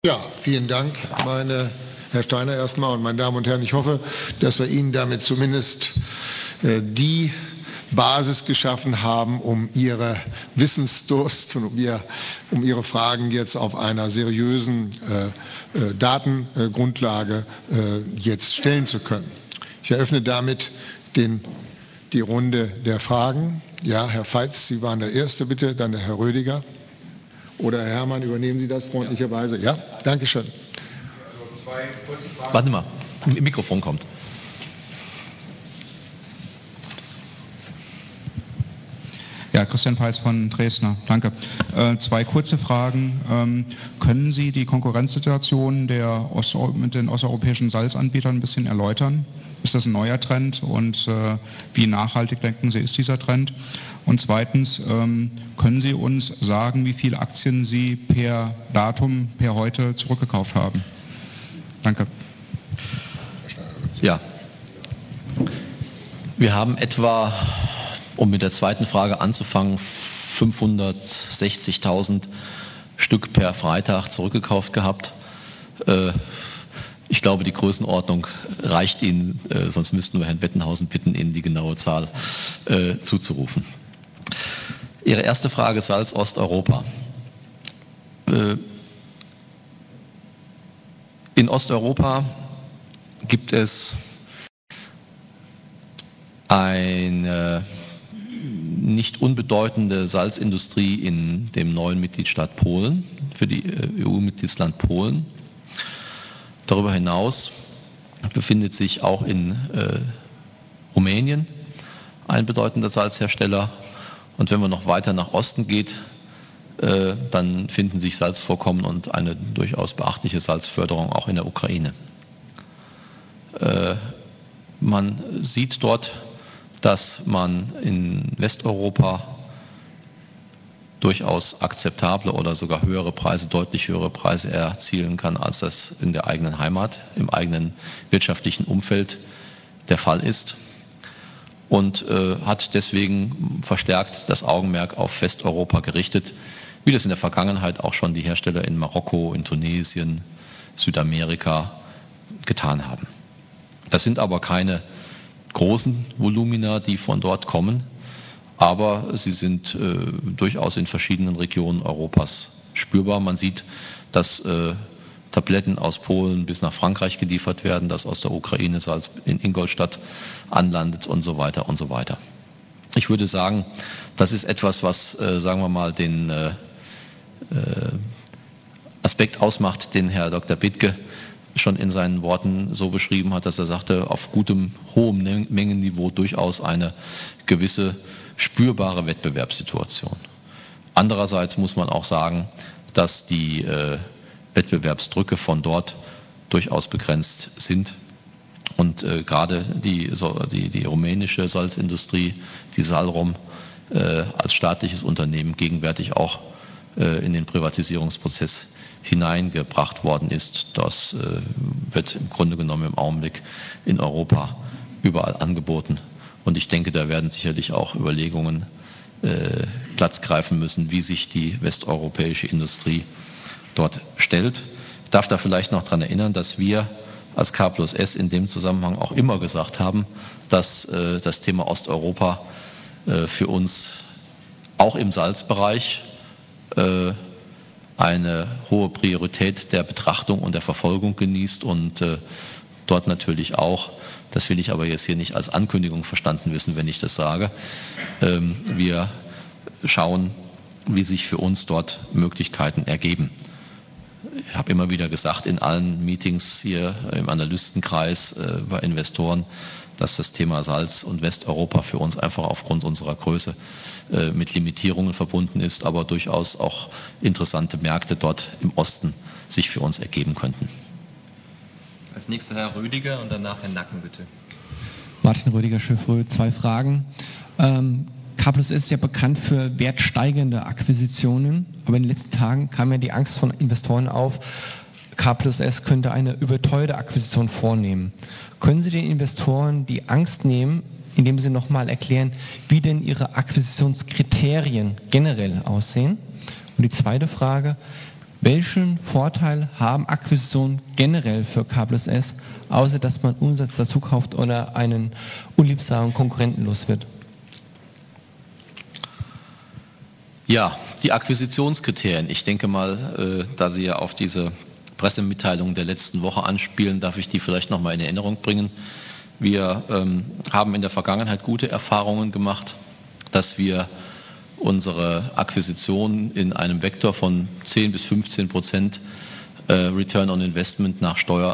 Ja, vielen Dank, Herr Steiner erstmal und meine Damen und Herren. Ich hoffe, dass wir Ihnen damit zumindest die Basis geschaffen haben, um Ihre Wissensdurst und um Ihre Fragen jetzt auf einer seriösen Datengrundlage jetzt stellen zu können. Ich eröffne damit die Runde der Fragen. Ja, Herr Veitz, Sie waren der Erste, bitte, dann der Herr Rödiger. Oder Herr Herrmann, übernehmen Sie das freundlicherweise? Ja, danke schön. Warte mal, Mikrofon kommt. Ja, Christian Veitz von Dresdner, danke. Zwei kurze Fragen. Können Sie die Konkurrenzsituation mit den osteuropäischen Salzanbietern ein bisschen erläutern? Ist das ein neuer Trend und wie nachhaltig, denken Sie, ist dieser Trend? Und zweitens, können Sie uns sagen, wie viele Aktien Sie per heute zurückgekauft haben? Danke. Ja, wir haben etwa, um mit der zweiten Frage anzufangen, 560.000 Stück per Freitag zurückgekauft gehabt. Ich glaube, die Größenordnung reicht Ihnen, sonst müssten wir Herrn Bettenhausen bitten, Ihnen die genaue Zahl zuzurufen. Ihre erste Frage, Salz Osteuropa. In Osteuropa gibt es eine nicht unbedeutende Salzindustrie in dem neuen Mitgliedstaat Polen, für die EU-Mitgliedsland Polen. Darüber hinaus befindet sich auch in Rumänien ein bedeutender Salzhersteller. Und wenn man noch weiter nach Osten geht, dann finden sich Salzvorkommen und eine durchaus beachtliche Salzförderung auch in der Ukraine. Man sieht dort, dass man in Westeuropa durchaus akzeptable oder sogar deutlich höhere Preise erzielen kann, als das in der eigenen Heimat, im eigenen wirtschaftlichen Umfeld der Fall ist. Und hat deswegen verstärkt das Augenmerk auf Westeuropa gerichtet, wie das in der Vergangenheit auch schon die Hersteller in Marokko, in Tunesien, Südamerika getan haben. Das sind aber keine großen Volumina, die von dort kommen, aber sie sind durchaus in verschiedenen Regionen Europas spürbar. Man sieht, dass Tabletten aus Polen bis nach Frankreich geliefert werden, dass aus der Ukraine Salz in Ingolstadt anlandet und so weiter und so weiter. Ich würde sagen, das ist etwas, was, sagen wir mal, den Aspekt ausmacht, den Herr Dr. Bittke schon in seinen Worten so beschrieben hat, dass er sagte, auf hohem Mengenniveau durchaus eine gewisse spürbare Wettbewerbssituation. Andererseits muss man auch sagen, dass die Wettbewerbsdrücke von dort durchaus begrenzt sind. Und gerade die rumänische Salzindustrie, die Salrom, als staatliches Unternehmen gegenwärtig auch in den Privatisierungsprozess hineingebracht worden ist. Das wird im Grunde genommen im Augenblick in Europa überall angeboten. Und ich denke, da werden sicherlich auch Überlegungen Platz greifen müssen, wie sich die westeuropäische Industrie dort stellt. Ich darf da vielleicht noch daran erinnern, dass wir als K+S in dem Zusammenhang auch immer gesagt haben, dass das Thema Osteuropa für uns auch im Salzbereich eine hohe Priorität der Betrachtung und der Verfolgung genießt und dort natürlich auch, das will ich aber jetzt hier nicht als Ankündigung verstanden wissen, wenn ich das sage, wir schauen, wie sich für uns dort Möglichkeiten ergeben. Ich habe immer wieder gesagt, in allen Meetings hier im Analystenkreis bei Investoren, dass das Thema Salz und Westeuropa für uns einfach aufgrund unserer Größe mit Limitierungen verbunden ist, aber durchaus auch interessante Märkte dort im Osten sich für uns ergeben könnten. Als nächster Herr Rüdiger und danach Herr Nacken, bitte. Martin Rüdiger, Chefrö, 2 Fragen. K+S ist ja bekannt für wertsteigende Akquisitionen, aber in den letzten Tagen kam ja die Angst von Investoren auf, K+S könnte eine überteuerte Akquisition vornehmen. Können Sie den Investoren die Angst nehmen, indem Sie nochmal erklären, wie denn Ihre Akquisitionskriterien generell aussehen? Und die zweite Frage, Welchen Vorteil haben Akquisitionen generell für K+S, außer dass man Umsatz dazu kauft oder einen unliebsamen Konkurrenten los wird? Ja, die Akquisitionskriterien. Ich denke mal, da Sie ja auf diese Pressemitteilung der letzten Woche anspielen, darf ich die vielleicht noch mal in Erinnerung bringen. Wir haben in der Vergangenheit gute Erfahrungen gemacht, dass wir unsere Akquisitionen in einem Vektor von 10 bis 15% Return on Investment nach Steuer,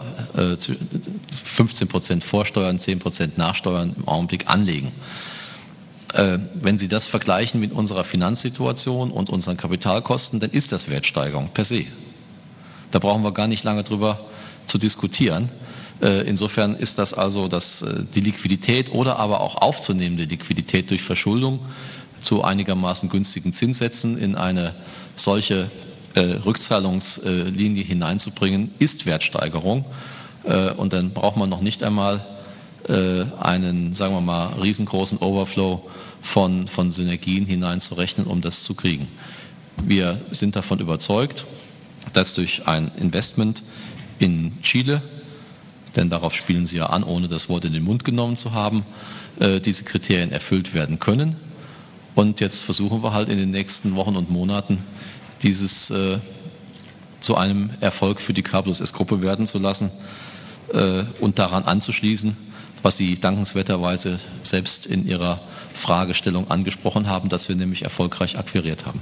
15% Vorsteuern, 10% Nachsteuern im Augenblick anlegen. Wenn Sie das vergleichen mit unserer Finanzsituation und unseren Kapitalkosten, dann ist das Wertsteigerung per se. Da brauchen wir gar nicht lange drüber zu diskutieren. Insofern ist das also die Liquidität oder aber auch aufzunehmende Liquidität durch Verschuldung zu einigermaßen günstigen Zinssätzen in eine solche Rückzahlungslinie hineinzubringen, ist Wertsteigerung. Und dann braucht man noch nicht einmal einen, sagen wir mal, riesengroßen Overflow von Synergien hineinzurechnen, um das zu kriegen. Wir sind davon überzeugt, dass durch ein Investment in Chile, denn darauf spielen Sie ja an, ohne das Wort in den Mund genommen zu haben, diese Kriterien erfüllt werden können. Und jetzt versuchen wir halt in den nächsten Wochen und Monaten, dieses zu einem Erfolg für die K+S-Gruppe werden zu lassen und daran anzuschließen, was Sie dankenswerterweise selbst in Ihrer Fragestellung angesprochen haben, dass wir nämlich erfolgreich akquiriert haben.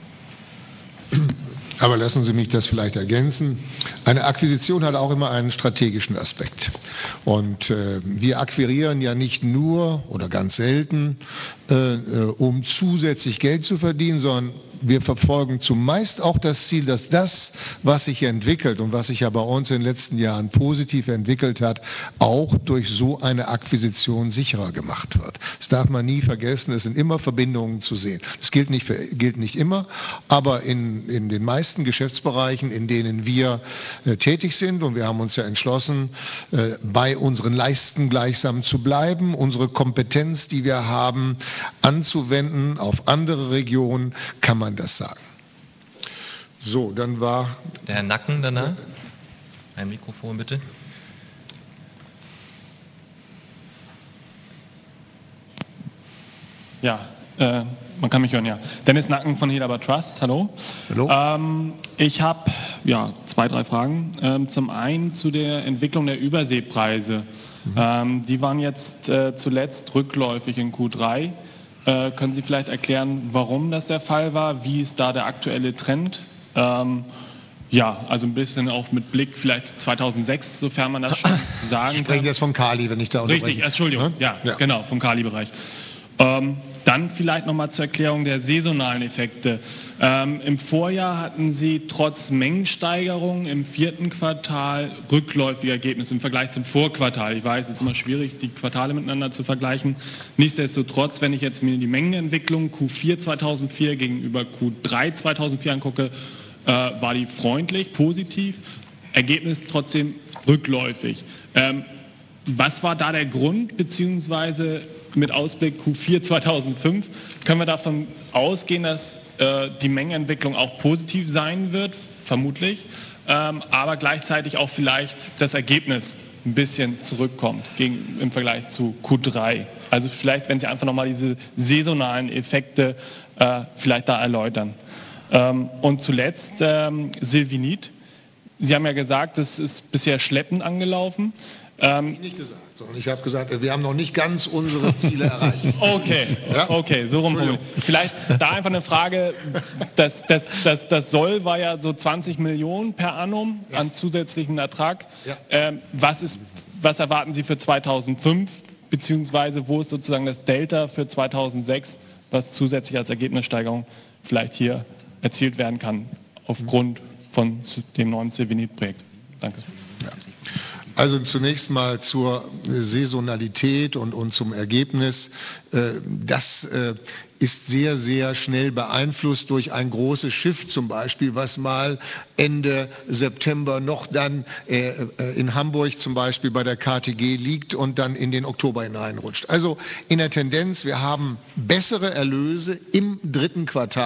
Aber lassen Sie mich das vielleicht ergänzen. Eine Akquisition hat auch immer einen strategischen Aspekt. Und wir akquirieren ja nicht nur oder ganz selten, um zusätzlich Geld zu verdienen, sondern wir verfolgen zumeist auch das Ziel, dass das, was sich entwickelt und was sich ja bei uns in den letzten Jahren positiv entwickelt hat, auch durch so eine Akquisition sicherer gemacht wird. Das darf man nie vergessen. Es sind immer Verbindungen zu sehen. Das gilt nicht immer, aber in den meisten Geschäftsbereichen, in denen wir tätig sind, und wir haben uns ja entschlossen, bei unseren Leisten gleichsam zu bleiben, unsere Kompetenz, die wir haben, anzuwenden auf andere Regionen, kann man das sagen. So, dann war der Herr Nacken danach. Ein Mikrofon bitte. Ja, man kann mich hören, ja. Dennis Nacken von Helaba Trust, hallo. Hallo. Ich habe 2, 3 Fragen. Zum einen zu der Entwicklung der Überseepreise. Die waren jetzt zuletzt rückläufig in Q3. Können Sie vielleicht erklären, warum das der Fall war? Wie ist da der aktuelle Trend? Also ein bisschen auch mit Blick vielleicht 2006, sofern man das schon sagen kann. Ich spreche jetzt vom Kali, wenn ich da unterbreche. Richtig, Entschuldigung, ja, genau, vom Kali-Bereich. Dann vielleicht nochmal zur Erklärung der saisonalen Effekte. Im Vorjahr hatten Sie trotz Mengensteigerung im 4. Quartal rückläufige Ergebnisse im Vergleich zum Vorquartal. Ich weiß, es ist immer schwierig, die Quartale miteinander zu vergleichen. Nichtsdestotrotz, wenn ich jetzt mir die Mengenentwicklung Q4 2004 gegenüber Q3 2004 angucke, war die freundlich, positiv, Ergebnis trotzdem rückläufig. Was war da der Grund, beziehungsweise mit Ausblick Q4 2005, können wir davon ausgehen, dass die Mengenentwicklung auch positiv sein wird, vermutlich, aber gleichzeitig auch vielleicht das Ergebnis ein bisschen zurückkommt im Vergleich zu Q3. Also vielleicht, wenn Sie einfach nochmal diese saisonalen Effekte vielleicht da erläutern. Und zuletzt Silvinit. Sie haben ja gesagt, das ist bisher schleppend angelaufen. Das habe ich nicht gesagt, sondern ich habe gesagt, wir haben noch nicht ganz unsere Ziele erreicht. Okay, so rum. Vielleicht da einfach eine Frage, das Soll war ja so 20 Millionen per annum an zusätzlichen Ertrag. Ja. Was erwarten Sie für 2005, beziehungsweise wo ist sozusagen das Delta für 2006, was zusätzlich als Ergebnissteigerung vielleicht hier erzielt werden kann, aufgrund von dem neuen Silvinit-Projekt? Danke. Ja. Also zunächst mal zur Saisonalität und zum Ergebnis. Das ist sehr, sehr schnell beeinflusst durch ein großes Schiff zum Beispiel, was mal Ende September noch dann in Hamburg zum Beispiel bei der KTG liegt und dann in den Oktober hineinrutscht. Also in der Tendenz, wir haben bessere Erlöse im 3. Quartal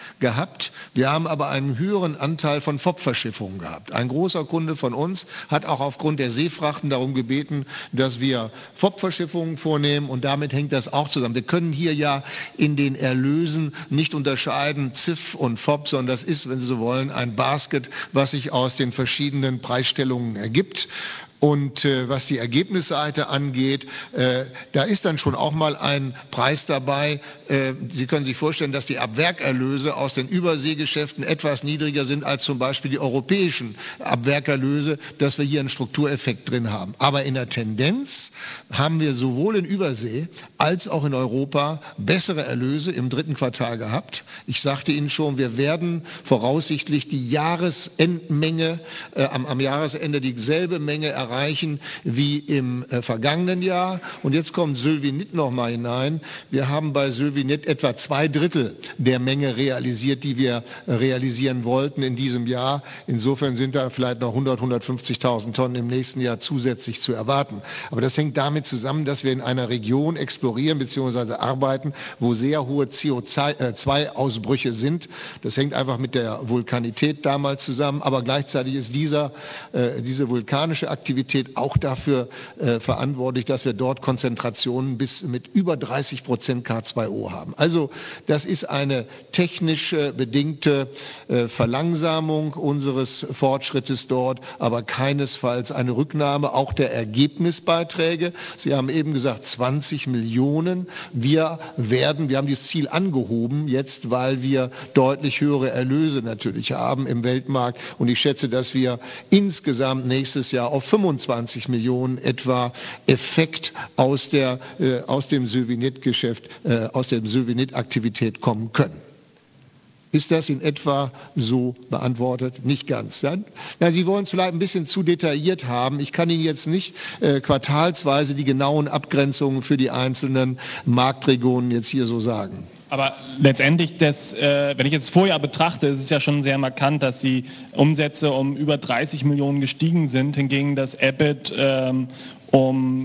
gehabt. Wir haben aber einen höheren Anteil von FOB-Verschiffungen gehabt. Ein großer Kunde von uns hat auch aufgrund der Seefrachten darum gebeten, dass wir FOB-Verschiffungen vornehmen, und damit hängt das auch zusammen. Wir können hier ja in den Erlösen nicht unterscheiden CIF und FOB, sondern das ist, wenn Sie so wollen, ein Basket, was sich aus den verschiedenen Preisstellungen ergibt. Und was die Ergebnisseite angeht, da ist dann schon auch mal ein Preis dabei. Sie können sich vorstellen, dass die Abwerkerlöse aus den Überseegeschäften etwas niedriger sind als zum Beispiel die europäischen Abwerkerlöse, dass wir hier einen Struktureffekt drin haben. Aber in der Tendenz haben wir sowohl in Übersee als auch in Europa bessere Erlöse im dritten Quartal gehabt. Ich sagte Ihnen schon, wir werden voraussichtlich die Jahresendmenge, am Jahresende dieselbe Menge erreichen wie im vergangenen Jahr. Und jetzt kommt Sylvinit noch mal hinein. Wir haben bei Sylvinit etwa 2/3 der Menge realisiert, die wir realisieren wollten in diesem Jahr. Insofern sind da vielleicht noch 150.000 Tonnen im nächsten Jahr zusätzlich zu erwarten. Aber das hängt damit zusammen, dass wir in einer Region explorieren bzw. arbeiten, wo sehr hohe CO2-Ausbrüche sind. Das hängt einfach mit der Vulkanität damals zusammen. Aber gleichzeitig ist diese vulkanische Aktivität auch dafür verantwortlich, dass wir dort Konzentrationen bis mit über 30% K2O haben. Also das ist eine technisch bedingte Verlangsamung unseres Fortschrittes dort, aber keinesfalls eine Rücknahme auch der Ergebnisbeiträge. Sie haben eben gesagt 20 Millionen. Wir haben dieses Ziel angehoben jetzt, weil wir deutlich höhere Erlöse natürlich haben im Weltmarkt. Und ich schätze, dass wir insgesamt nächstes Jahr auf 25 Millionen etwa Effekt aus dem Sylvinit-Geschäft, aus der Sylvinit-Aktivität kommen können. Ist das in etwa so beantwortet? Nicht ganz. Ja? Na, Sie wollen es vielleicht ein bisschen zu detailliert haben. Ich kann Ihnen jetzt nicht quartalsweise die genauen Abgrenzungen für die einzelnen Marktregionen jetzt hier so sagen. Aber letztendlich, wenn ich jetzt das Vorjahr betrachte, ist es ja schon sehr markant, dass die Umsätze um über 30 Millionen gestiegen sind, hingegen das EBIT um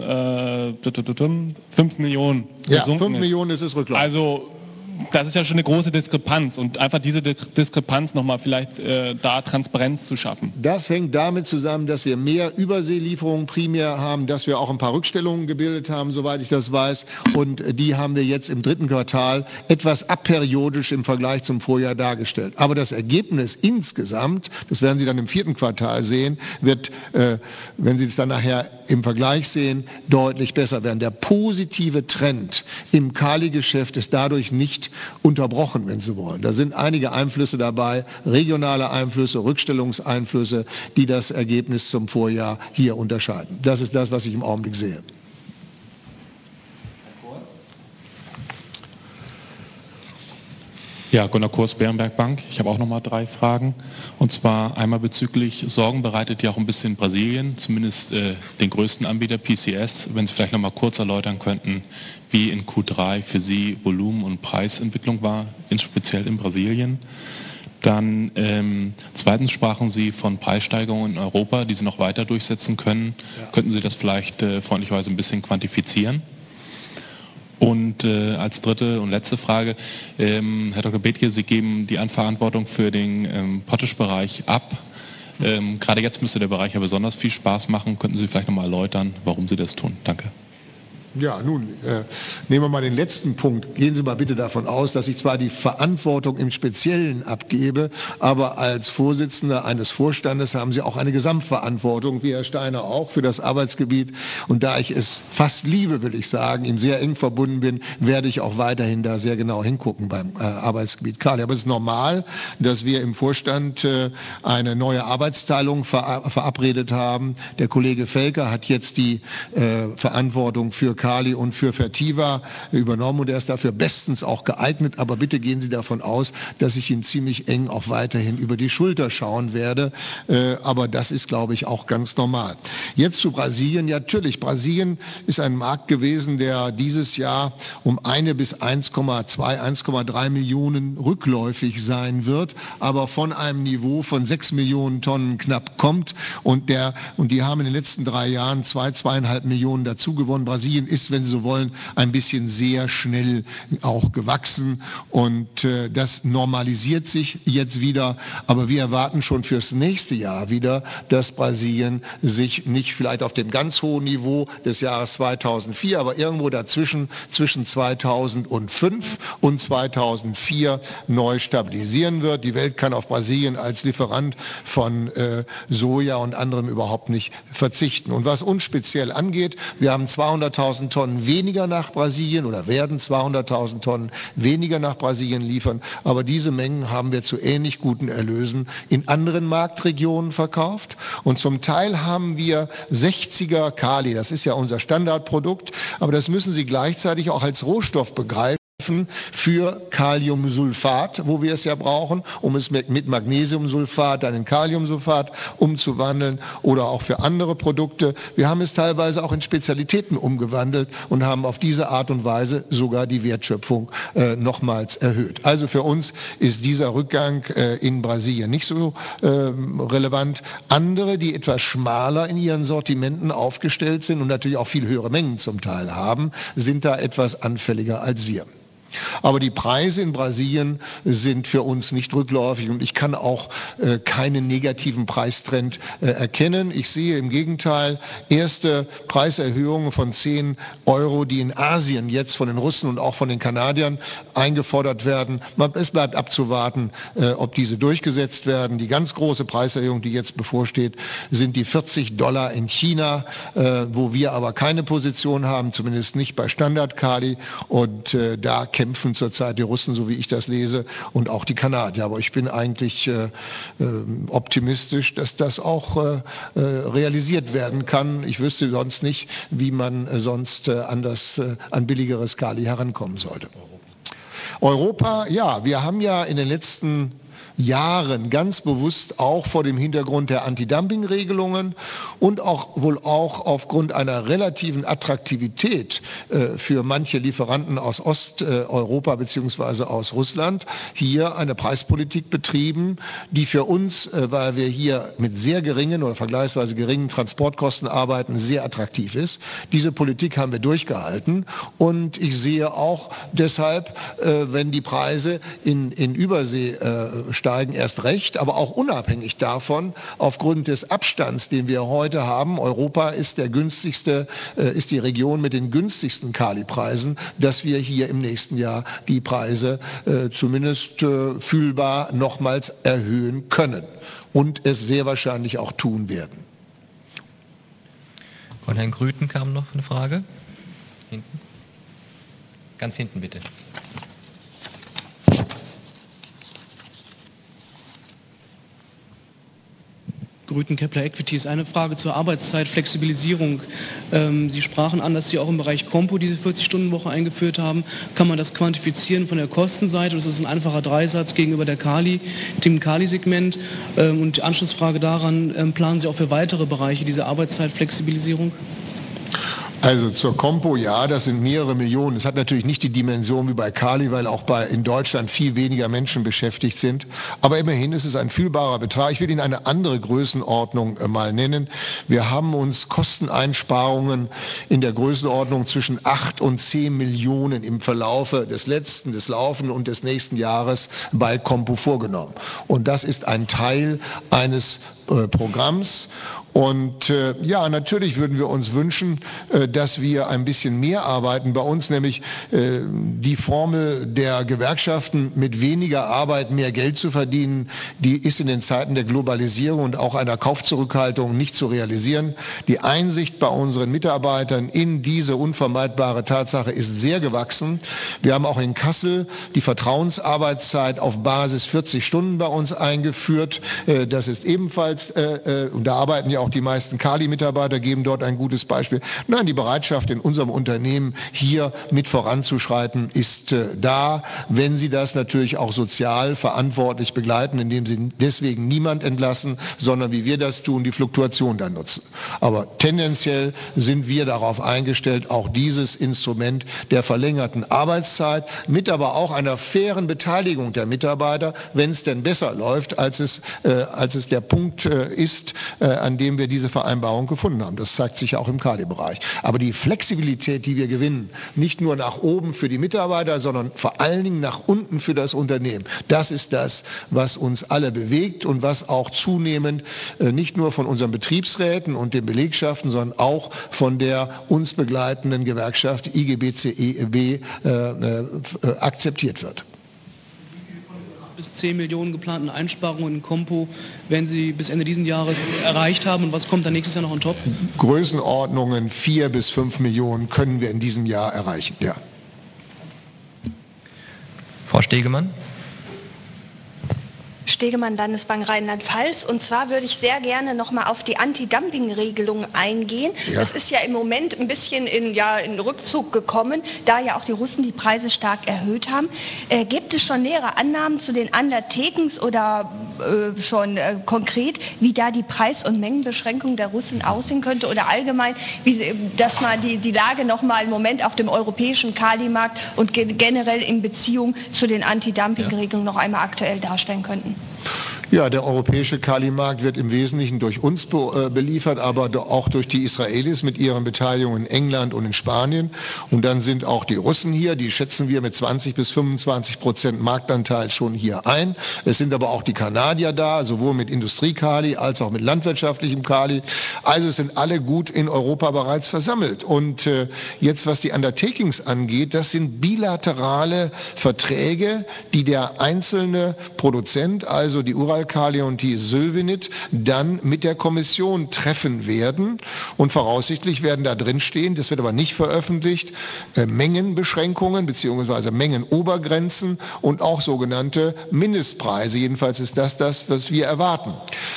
5 Millionen gesunken ist. Ja, 5 Millionen ist es Rücklauf. Also das ist ja schon eine große Diskrepanz, und einfach diese Diskrepanz nochmal vielleicht da Transparenz zu schaffen. Das hängt damit zusammen, dass wir mehr Überseelieferungen primär haben, dass wir auch ein paar Rückstellungen gebildet haben, soweit ich das weiß, und die haben wir jetzt im dritten Quartal etwas aperiodisch im Vergleich zum Vorjahr dargestellt. Aber das Ergebnis insgesamt, das werden Sie dann im vierten Quartal sehen, wird, wenn Sie es dann nachher im Vergleich sehen, deutlich besser werden. Der positive Trend im Kali-Geschäft ist dadurch nicht unterbrochen, wenn Sie wollen. Da sind einige Einflüsse dabei, regionale Einflüsse, Rückstellungseinflüsse, die das Ergebnis zum Vorjahr hier unterscheiden. Das ist das, was ich im Augenblick sehe. Ja, Gunnar Kurs, Berenberg Bank. Ich habe auch noch mal 3 Fragen. Und zwar einmal bezüglich Sorgen bereitet ja auch ein bisschen Brasilien, zumindest den größten Anbieter PCS. Wenn Sie vielleicht noch mal kurz erläutern könnten, wie in Q3 für Sie Volumen- und Preisentwicklung war, speziell in Brasilien. Dann zweitens sprachen Sie von Preissteigerungen in Europa, die Sie noch weiter durchsetzen können. Ja. Könnten Sie das vielleicht freundlicherweise ein bisschen quantifizieren? Und als dritte und letzte Frage, Herr Dr. Bethke, Sie geben die Verantwortung für den Potash-Bereich ab. Gerade jetzt müsste der Bereich ja besonders viel Spaß machen. Könnten Sie vielleicht noch mal erläutern, warum Sie das tun? Danke. Ja, nun, nehmen wir mal den letzten Punkt. Gehen Sie mal bitte davon aus, dass ich zwar die Verantwortung im Speziellen abgebe, aber als Vorsitzender eines Vorstandes haben Sie auch eine Gesamtverantwortung, wie Herr Steiner auch, für das Arbeitsgebiet. Und da ich es fast liebe, will ich sagen, ihm sehr eng verbunden bin, werde ich auch weiterhin da sehr genau hingucken beim Arbeitsgebiet Kali. Aber es ist normal, dass wir im Vorstand eine neue Arbeitsteilung verabredet haben. Der Kollege Felker hat jetzt die Verantwortung für Kali und für Fertiva übernommen, und er ist dafür bestens auch geeignet. Aber bitte gehen Sie davon aus, dass ich ihm ziemlich eng auch weiterhin über die Schulter schauen werde. Aber das ist, glaube ich, auch ganz normal. Jetzt zu Brasilien. Ja, natürlich, Brasilien ist ein Markt gewesen, der dieses Jahr um 1 bis 1,2, 1,3 Millionen rückläufig sein wird, aber von einem Niveau von 6 Millionen Tonnen knapp kommt. Und die haben in den letzten 3 Jahren 2,5 Millionen dazu gewonnen. Brasilien ist, wenn Sie so wollen, ein bisschen sehr schnell auch gewachsen und das normalisiert sich jetzt wieder, aber wir erwarten schon fürs nächste Jahr wieder, dass Brasilien sich nicht vielleicht auf dem ganz hohen Niveau des Jahres 2004, aber irgendwo dazwischen, zwischen 2005 und 2004 neu stabilisieren wird. Die Welt kann auf Brasilien als Lieferant von Soja und anderem überhaupt nicht verzichten. Und was uns speziell angeht, wir haben 200.000 Tonnen weniger nach Brasilien oder werden 200.000 Tonnen weniger nach Brasilien liefern, aber diese Mengen haben wir zu ähnlich guten Erlösen in anderen Marktregionen verkauft und zum Teil haben wir 60er Kali, das ist ja unser Standardprodukt, aber das müssen Sie gleichzeitig auch als Rohstoff begreifen für Kaliumsulfat, wo wir es ja brauchen, um es mit Magnesiumsulfat dann in Kaliumsulfat umzuwandeln oder auch für andere Produkte. Wir haben es teilweise auch in Spezialitäten umgewandelt und haben auf diese Art und Weise sogar die Wertschöpfung nochmals erhöht. Also für uns ist dieser Rückgang in Brasilien nicht so relevant. Andere, die etwas schmaler in ihren Sortimenten aufgestellt sind und natürlich auch viel höhere Mengen zum Teil haben, sind da etwas anfälliger als wir. Aber die Preise in Brasilien sind für uns nicht rückläufig und ich kann auch keinen negativen Preistrend erkennen. Ich sehe im Gegenteil erste Preiserhöhungen von 10 €, die in Asien jetzt von den Russen und auch von den Kanadiern eingefordert werden. Es bleibt abzuwarten, ob diese durchgesetzt werden. Die ganz große Preiserhöhung, die jetzt bevorsteht, sind die $40 in China, wo wir aber keine Position haben, zumindest nicht bei Standard-Kali und da kämpfen zurzeit die Russen, so wie ich das lese, und auch die Kanadier. Aber ich bin eigentlich optimistisch, dass das auch realisiert werden kann. Ich wüsste sonst nicht, wie man sonst an billigeres Kali herankommen sollte. Europa, ja, wir haben ja in den letzten Jahren ganz bewusst auch vor dem Hintergrund der Anti-Dumping-Regelungen und wohl auch aufgrund einer relativen Attraktivität für manche Lieferanten aus Osteuropa bzw. aus Russland hier eine Preispolitik betrieben, die für uns, weil wir hier mit sehr geringen oder vergleichsweise geringen Transportkosten arbeiten, sehr attraktiv ist. Diese Politik haben wir durchgehalten und ich sehe auch deshalb, wenn die Preise in Übersee steigen, erst recht, aber auch unabhängig davon, aufgrund des Abstands, den wir heute haben, Europa ist ist die Region mit den günstigsten Kalipreisen, dass wir hier im nächsten Jahr die Preise zumindest fühlbar nochmals erhöhen können und es sehr wahrscheinlich auch tun werden. Von Herrn Grüten kam noch eine Frage. Hinten. Ganz hinten bitte. Grüten, Kepler Equities. Eine Frage zur Arbeitszeitflexibilisierung. Sie sprachen an, dass Sie auch im Bereich Compo diese 40-Stunden-Woche eingeführt haben. Kann man das quantifizieren von der Kostenseite? Das ist ein einfacher Dreisatz gegenüber dem Kali-Segment. Und die Anschlussfrage daran, planen Sie auch für weitere Bereiche diese Arbeitszeitflexibilisierung? Also zur Compo, ja, das sind mehrere Millionen. Es hat natürlich nicht die Dimension wie bei Kali, weil auch in Deutschland viel weniger Menschen beschäftigt sind. Aber immerhin ist es ein fühlbarer Betrag. Ich will Ihnen eine andere Größenordnung mal nennen. Wir haben uns Kosteneinsparungen in der Größenordnung zwischen 8 und 10 Millionen im Verlaufe des laufenden und des nächsten Jahres bei Compo vorgenommen. Und das ist ein Teil eines Programms. Und ja, natürlich würden wir uns wünschen, dass wir ein bisschen mehr arbeiten. Bei uns nämlich die Formel der Gewerkschaften, mit weniger Arbeit mehr Geld zu verdienen, die ist in den Zeiten der Globalisierung und auch einer Kaufzurückhaltung nicht zu realisieren. Die Einsicht bei unseren Mitarbeitern in diese unvermeidbare Tatsache ist sehr gewachsen. Wir haben auch in Kassel die Vertrauensarbeitszeit auf Basis 40 Stunden bei uns eingeführt. Das ist ebenfalls, und da arbeiten ja auch die meisten Kali-Mitarbeiter, geben dort ein gutes Beispiel. Nein, die Bereitschaft in unserem Unternehmen hier mit voranzuschreiten ist da, wenn Sie das natürlich auch sozial verantwortlich begleiten, indem Sie deswegen niemand entlassen, sondern wie wir das tun, die Fluktuation dann nutzen. Aber tendenziell sind wir darauf eingestellt, auch dieses Instrument der verlängerten Arbeitszeit mit aber auch einer fairen Beteiligung der Mitarbeiter, wenn es denn besser läuft, als es der Punkt ist, an dem wir diese Vereinbarung gefunden haben. Das zeigt sich ja auch im Kali-Bereich. Aber die Flexibilität, die wir gewinnen, nicht nur nach oben für die Mitarbeiter, sondern vor allen Dingen nach unten für das Unternehmen, das ist das, was uns alle bewegt und was auch zunehmend nicht nur von unseren Betriebsräten und den Belegschaften, sondern auch von der uns begleitenden Gewerkschaft IGBCEB akzeptiert wird. Bis 10 Millionen geplanten Einsparungen in Compo werden Sie bis Ende dieses Jahres erreicht haben und was kommt dann nächstes Jahr noch on top? Größenordnungen 4 bis 5 Millionen können wir in diesem Jahr erreichen, ja. Frau Stegemann. Stegemann, Landesbank Rheinland-Pfalz. Und zwar würde ich sehr gerne noch mal auf die Anti-Dumping-Regelung eingehen. Ja. Das ist ja im Moment ein bisschen in Rückzug gekommen, da ja auch die Russen die Preise stark erhöht haben. Gibt es schon nähere Annahmen zu den Undertakings oder schon konkret, wie da die Preis- und Mengenbeschränkung der Russen aussehen könnte oder allgemein, dass man die Lage noch mal im Moment auf dem europäischen Kalimarkt und generell in Beziehung zu den Anti-Dumping-Regelungen noch einmal aktuell darstellen könnten? Ja, der europäische Kalimarkt wird im Wesentlichen durch uns beliefert, aber auch durch die Israelis mit ihren Beteiligungen in England und in Spanien. Und dann sind auch die Russen hier, die schätzen wir mit 20 bis 25% Marktanteil schon hier ein. Es sind aber auch die Kanadier da, sowohl mit Industriekali als auch mit landwirtschaftlichem Kali. Also es sind alle gut in Europa bereits versammelt. Und jetzt, was die Undertakings angeht, das sind bilaterale Verträge, die der einzelne Produzent, also die Uralkali und die Sylvinit, dann mit der Kommission treffen werden. Und voraussichtlich werden da drin stehen, das wird aber nicht veröffentlicht, Mengenbeschränkungen bzw. Mengenobergrenzen und auch sogenannte Mindestpreise. Jedenfalls ist das, was wir erwarten.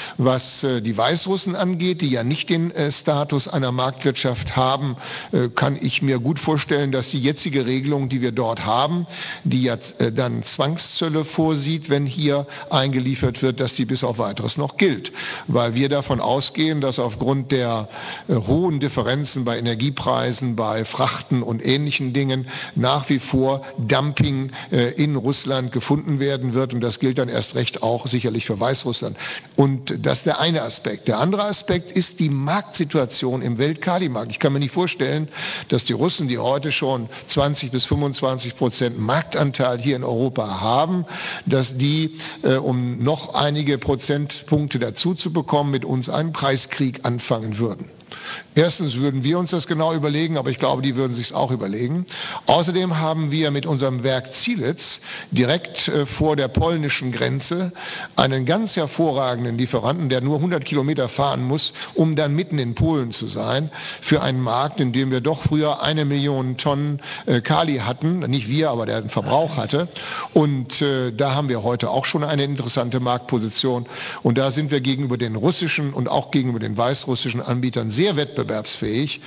Was die Weißrussen angeht, die ja nicht den Status einer Marktwirtschaft haben, kann ich mir gut vorstellen, dass die jetzige Regelung, die wir dort haben, die jetzt dann Zwangszölle vorsieht, wenn hier eingeliefert wird, dass die bis auf Weiteres noch gilt. Weil wir davon ausgehen, dass aufgrund der hohen Differenzen bei Energiepreisen, bei Frachten und ähnlichen Dingen nach wie vor Dumping in Russland gefunden werden wird. Und das gilt dann erst recht auch sicherlich für Weißrussland. Und das ist der eine Aspekt. Der andere Aspekt ist die Marktsituation im Weltkalimarkt. Ich kann mir nicht vorstellen, dass die Russen, die heute schon 20 bis 25% Marktanteil hier in Europa haben, dass die, um noch einige Prozentpunkte dazu zu bekommen, mit uns einen Preiskrieg anfangen würden. Erstens würden wir uns das genau überlegen, aber ich glaube, die würden sich es auch überlegen. Außerdem haben wir mit unserem Werk Zielitz direkt vor der polnischen Grenze einen ganz hervorragenden Lieferanten, der nur 100 Kilometer fahren muss, um dann mitten in Polen zu sein, für einen Markt, in dem wir doch früher 1 Million Tonnen Kali hatten, nicht wir, aber der den Verbrauch hatte. Und da haben wir heute auch schon eine interessante Marktposition. Und da sind wir gegenüber den russischen und auch gegenüber den weißrussischen Anbietern sehr wettbewerbsfähig,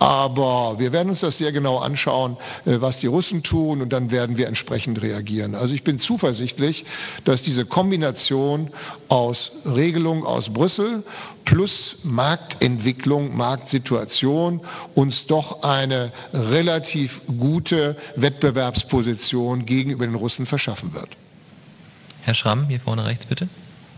aber wir werden uns das sehr genau anschauen, was die Russen tun, und dann werden wir entsprechend reagieren. Also ich bin zuversichtlich, dass diese Kombination aus Regelung aus Brüssel plus Marktentwicklung, Marktsituation uns doch eine relativ gute Wettbewerbsposition gegenüber den Russen verschaffen wird. Herr Schramm, hier vorne rechts bitte.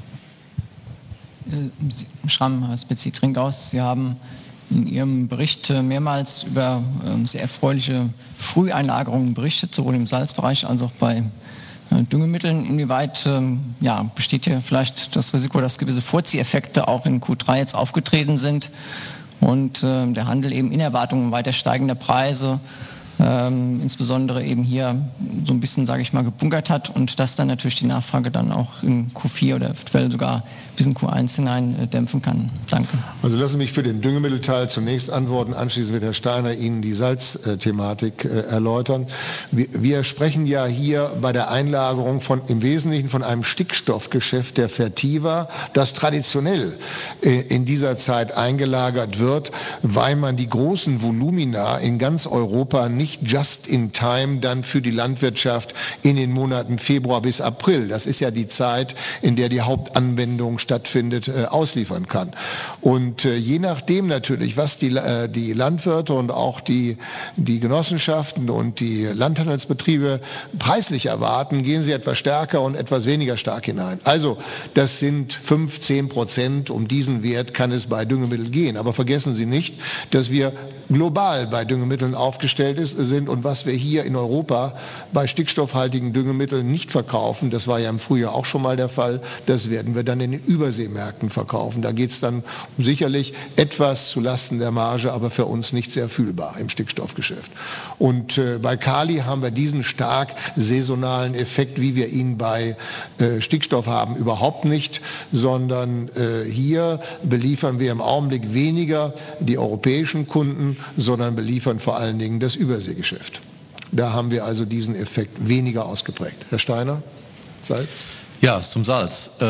Schramm, Spezi Trinkaus. Sie haben in Ihrem Bericht mehrmals über sehr erfreuliche Früheinlagerungen berichtet, sowohl im Salzbereich als auch bei Düngemitteln. Inwieweit besteht hier vielleicht das Risiko, dass gewisse Vorzieheffekte auch in Q3 jetzt aufgetreten sind und der Handel eben in Erwartung weiter steigender Preise insbesondere eben hier so ein bisschen, sage ich mal, gebunkert hat und das dann natürlich die Nachfrage dann auch in Q4 oder eventuell sogar bis in Q1 hinein dämpfen kann. Danke. Also lassen Sie mich für den Düngemittelteil zunächst antworten. Anschließend wird Herr Steiner Ihnen die Salzthematik erläutern. Wir sprechen ja hier bei der Einlagerung im Wesentlichen von einem Stickstoffgeschäft der Fertiva, das traditionell in dieser Zeit eingelagert wird, weil man die großen Volumina in ganz Europa nicht nicht just in time dann für die Landwirtschaft in den Monaten Februar bis April. Das ist ja die Zeit, in der die Hauptanwendung stattfindet, ausliefern kann. Und je nachdem natürlich, was die Landwirte und auch die Genossenschaften und die Landhandelsbetriebe preislich erwarten, gehen sie etwas stärker und etwas weniger stark hinein. Also das sind 5-10%. Um diesen Wert kann es bei Düngemitteln gehen. Aber vergessen Sie nicht, dass wir global bei Düngemitteln aufgestellt sind und was wir hier in Europa bei stickstoffhaltigen Düngemitteln nicht verkaufen, das war ja im Frühjahr auch schon mal der Fall, das werden wir dann in den Überseemärkten verkaufen. Da geht es dann sicherlich etwas zulasten der Marge, aber für uns nicht sehr fühlbar im Stickstoffgeschäft. Und bei Kali haben wir diesen stark saisonalen Effekt, wie wir ihn bei Stickstoff haben, überhaupt nicht, sondern hier beliefern wir im Augenblick weniger die europäischen Kunden, sondern beliefern vor allen Dingen das Überseegeschäft. Da haben wir also diesen Effekt weniger ausgeprägt. Herr Steiner, Salz? Ja, zum Salz.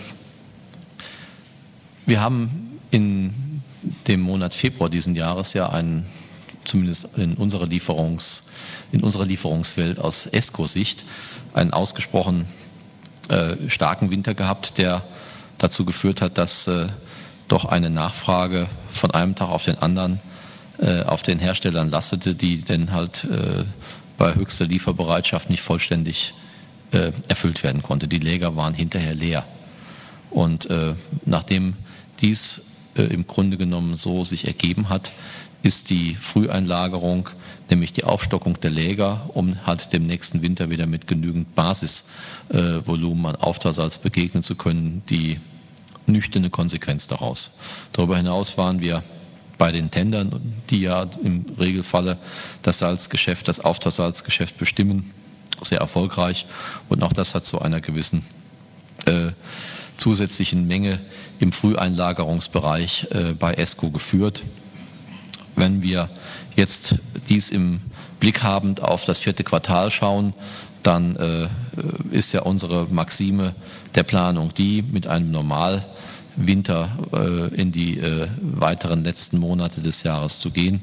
Wir haben in dem Monat Februar diesen Jahres ja zumindest in unserer Lieferungswelt aus ESCO-Sicht einen ausgesprochen starken Winter gehabt, der dazu geführt hat, dass doch eine Nachfrage von einem Tag auf den anderen auf den Herstellern lastete, die dann halt bei höchster Lieferbereitschaft nicht vollständig erfüllt werden konnte. Die Läger waren hinterher leer. Und nachdem dies im Grunde genommen so sich ergeben hat, ist die Früheinlagerung, nämlich die Aufstockung der Läger, um halt dem nächsten Winter wieder mit genügend Basisvolumen an Auftragssalz begegnen zu können, die nüchterne Konsequenz daraus. Darüber hinaus waren wir bei den Tendern, die ja im Regelfalle das Salzgeschäft, das Auftragssalzgeschäft bestimmen, sehr erfolgreich. Und auch das hat zu einer gewissen zusätzlichen Menge im Früheinlagerungsbereich bei ESCO geführt. Wenn wir jetzt dies im Blick habend auf das 4. Quartal schauen, dann ist ja unsere Maxime der Planung die, mit einem Normalwinter in die weiteren letzten Monate des Jahres zu gehen.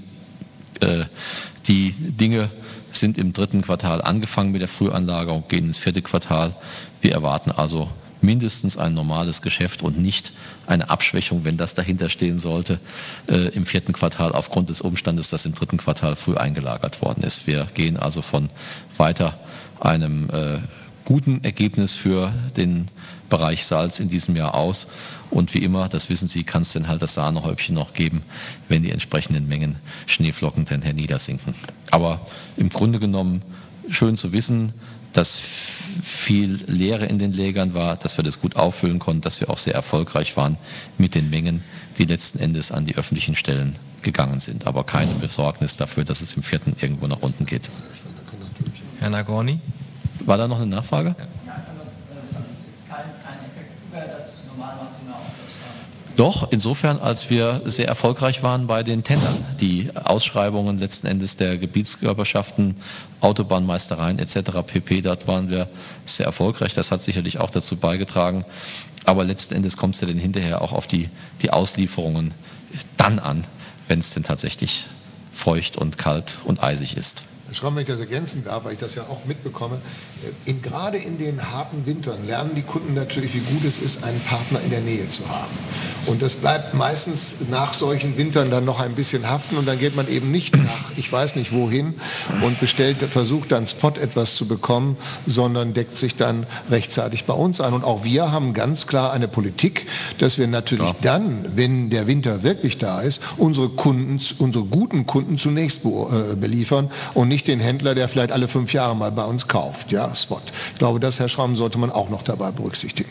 Die Dinge sind im 3. Quartal angefangen mit der Frühanlagerung, gehen ins 4. Quartal. Wir erwarten also mindestens ein normales Geschäft und nicht eine Abschwächung, wenn das dahinter stehen sollte, im 4. Quartal aufgrund des Umstandes, dass im 3. Quartal früh eingelagert worden ist. Wir gehen also von weiter einem guten Ergebnis für den Bereich Salz in diesem Jahr aus. Und wie immer, das wissen Sie, kann es dann halt das Sahnehäubchen noch geben, wenn die entsprechenden Mengen Schneeflocken dann herniedersinken. Aber im Grunde genommen schön zu wissen, dass viel Leere in den Lägern war, dass wir das gut auffüllen konnten, dass wir auch sehr erfolgreich waren mit den Mengen, die letzten Endes an die öffentlichen Stellen gegangen sind. Aber keine Besorgnis dafür, dass es im 4. irgendwo nach unten geht. Herr Nagorny? War da noch eine Nachfrage? Ja, also es ist kein Effekt über das Normalmaß hinaus. Doch, insofern, als wir sehr erfolgreich waren bei den Tendern. Die Ausschreibungen letzten Endes der Gebietskörperschaften, Autobahnmeistereien etc. pp., dort waren wir sehr erfolgreich. Das hat sicherlich auch dazu beigetragen. Aber letzten Endes kommt es ja dann hinterher auch auf die Auslieferungen dann an, wenn es denn tatsächlich feucht und kalt und eisig ist. Herr Schramm, wenn ich das ergänzen darf, weil ich das ja auch mitbekomme, gerade in den harten Wintern lernen die Kunden natürlich, wie gut es ist, einen Partner in der Nähe zu haben. Und das bleibt meistens nach solchen Wintern dann noch ein bisschen haften und dann geht man eben nicht nach, ich weiß nicht wohin, und versucht dann Spot etwas zu bekommen, sondern deckt sich dann rechtzeitig bei uns ein. Und auch wir haben ganz klar eine Politik, dass wir natürlich dann, wenn der Winter wirklich da ist, unsere guten Kunden zunächst beliefern und nicht den Händler, der vielleicht alle 5 Jahre mal bei uns kauft. Ja, Spot. Ich glaube, das, Herr Schramm, sollte man auch noch dabei berücksichtigen.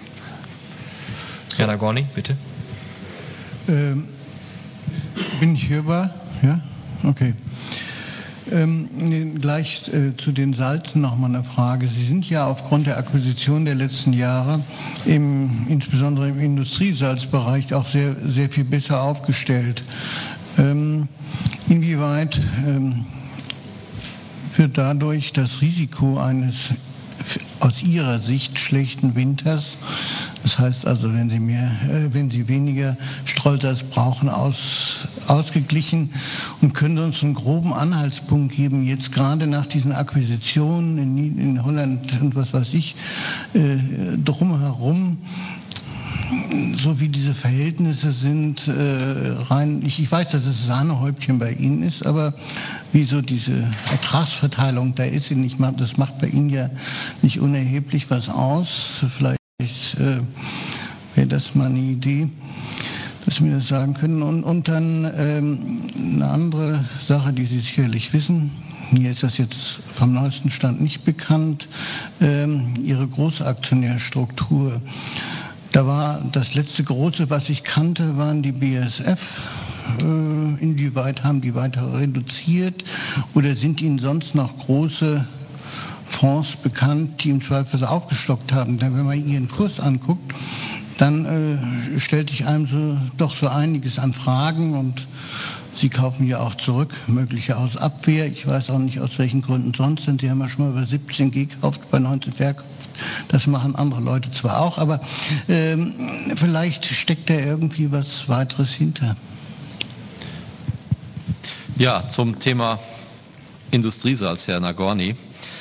Herr Nagorny, bitte. Bin ich hörbar? Ja? Okay. Gleich zu den Salzen noch mal eine Frage. Sie sind ja aufgrund der Akquisition der letzten Jahre, insbesondere im Industriesalzbereich, auch sehr, sehr viel besser aufgestellt. Inwieweit wird dadurch das Risiko eines aus Ihrer Sicht schlechten Winters Das heißt also, wenn Sie weniger Streusalz brauchen, ausgeglichen, und können Sie uns einen groben Anhaltspunkt geben, jetzt gerade nach diesen Akquisitionen in Holland und was weiß ich, drumherum, so wie diese Verhältnisse sind, ich weiß, dass es Sahnehäubchen bei Ihnen ist, aber wie so diese Ertragsverteilung da ist, das macht bei Ihnen ja nicht unerheblich was aus. Vielleicht wäre das mal eine Idee, dass Sie mir das sagen können. Und dann eine andere Sache, die Sie sicherlich wissen. Mir ist das jetzt vom neuesten Stand nicht bekannt. Ihre Großaktionärstruktur. Da war das letzte große, was ich kannte, waren die BASF. Inwieweit haben die weiter reduziert? Oder sind Ihnen sonst noch große Fonds bekannt, die im Zweifel aufgestockt haben? Denn wenn man Ihren Kurs anguckt, dann stellt sich einem doch so einiges an Fragen, und Sie kaufen ja auch zurück, mögliche aus Abwehr. Ich weiß auch nicht, aus welchen Gründen sonst, denn Sie haben ja schon mal bei 17 gekauft, bei 19 verkauft. Das machen andere Leute zwar auch, aber vielleicht steckt da irgendwie was weiteres hinter. Ja, zum Thema Industriesalz, Herr Nagorny.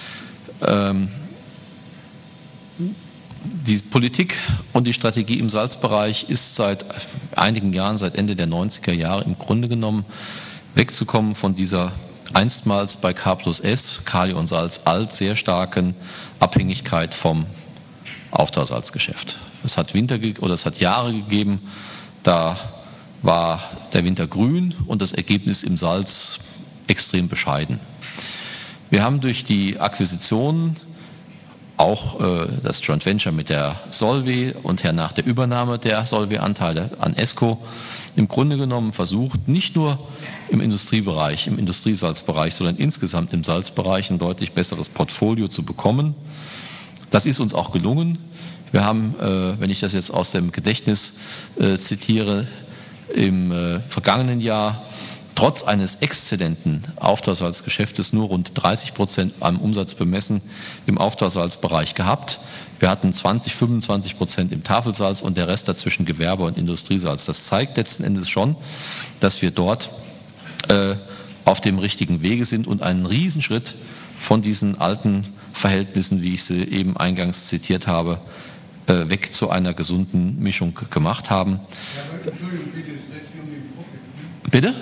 Die Politik und die Strategie im Salzbereich ist seit einigen Jahren, seit Ende der 90er Jahre im Grunde genommen, wegzukommen von dieser einstmals bei K+S, Kali und Salz alt, sehr starken Abhängigkeit vom Auftausalzgeschäft. Es hat Jahre gegeben, da war der Winter grün und das Ergebnis im Salz extrem bescheiden. Wir haben durch die Akquisition auch das Joint Venture mit der Solvay und hernach der Übernahme der Solvay-Anteile an ESCO im Grunde genommen versucht, nicht nur im Industriebereich, im Industriesalzbereich, sondern insgesamt im Salzbereich ein deutlich besseres Portfolio zu bekommen. Das ist uns auch gelungen. Wir haben, wenn ich das jetzt aus dem Gedächtnis zitiere, im vergangenen Jahr trotz eines exzellenten Auftausalzgeschäftes nur rund 30% am Umsatz bemessen im Auftausalzbereich gehabt. Wir hatten 25% im Tafelsalz und der Rest dazwischen Gewerbe- und Industriesalz. Das zeigt letzten Endes schon, dass wir dort auf dem richtigen Wege sind und einen Riesenschritt von diesen alten Verhältnissen, wie ich sie eben eingangs zitiert habe, weg zu einer gesunden Mischung gemacht haben. Ja, Entschuldigung, bitte, es dreht sich um den Profit. Bitte?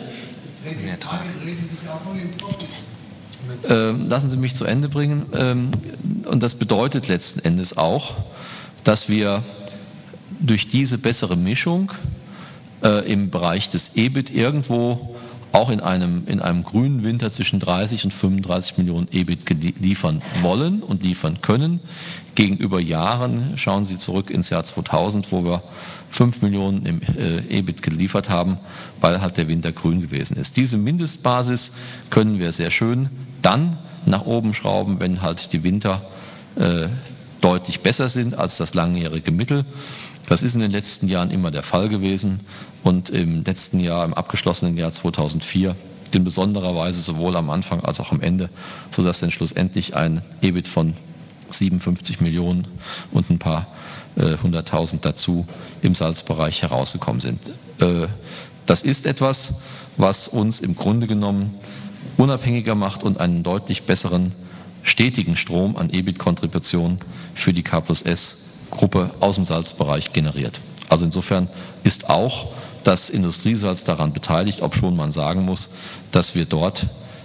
Lassen Sie mich zu Ende bringen. Und das bedeutet letzten Endes auch, dass wir durch diese bessere Mischung im Bereich des EBIT irgendwo auch in einem grünen Winter zwischen 30 und 35 Millionen EBIT liefern wollen und liefern können. Gegenüber Jahren, schauen Sie zurück ins Jahr 2000, wo wir 5 Millionen im EBIT geliefert haben, weil halt der Winter grün gewesen ist. Diese Mindestbasis können wir sehr schön dann nach oben schrauben, wenn halt die Winter deutlich besser sind als das langjährige Mittel. Das ist in den letzten Jahren immer der Fall gewesen und im letzten Jahr, im abgeschlossenen Jahr 2004, in besonderer Weise sowohl am Anfang als auch am Ende, sodass dann schlussendlich ein EBIT von 57 Millionen und ein paar 100.000 dazu im Salzbereich herausgekommen sind. Das ist etwas, was uns im Grunde genommen unabhängiger macht und einen deutlich besseren stetigen Strom an EBIT-Kontribution für die K+S-Gruppe aus dem Salzbereich generiert. Also insofern ist auch das Industriesalz daran beteiligt, obschon man sagen muss, dass wir dort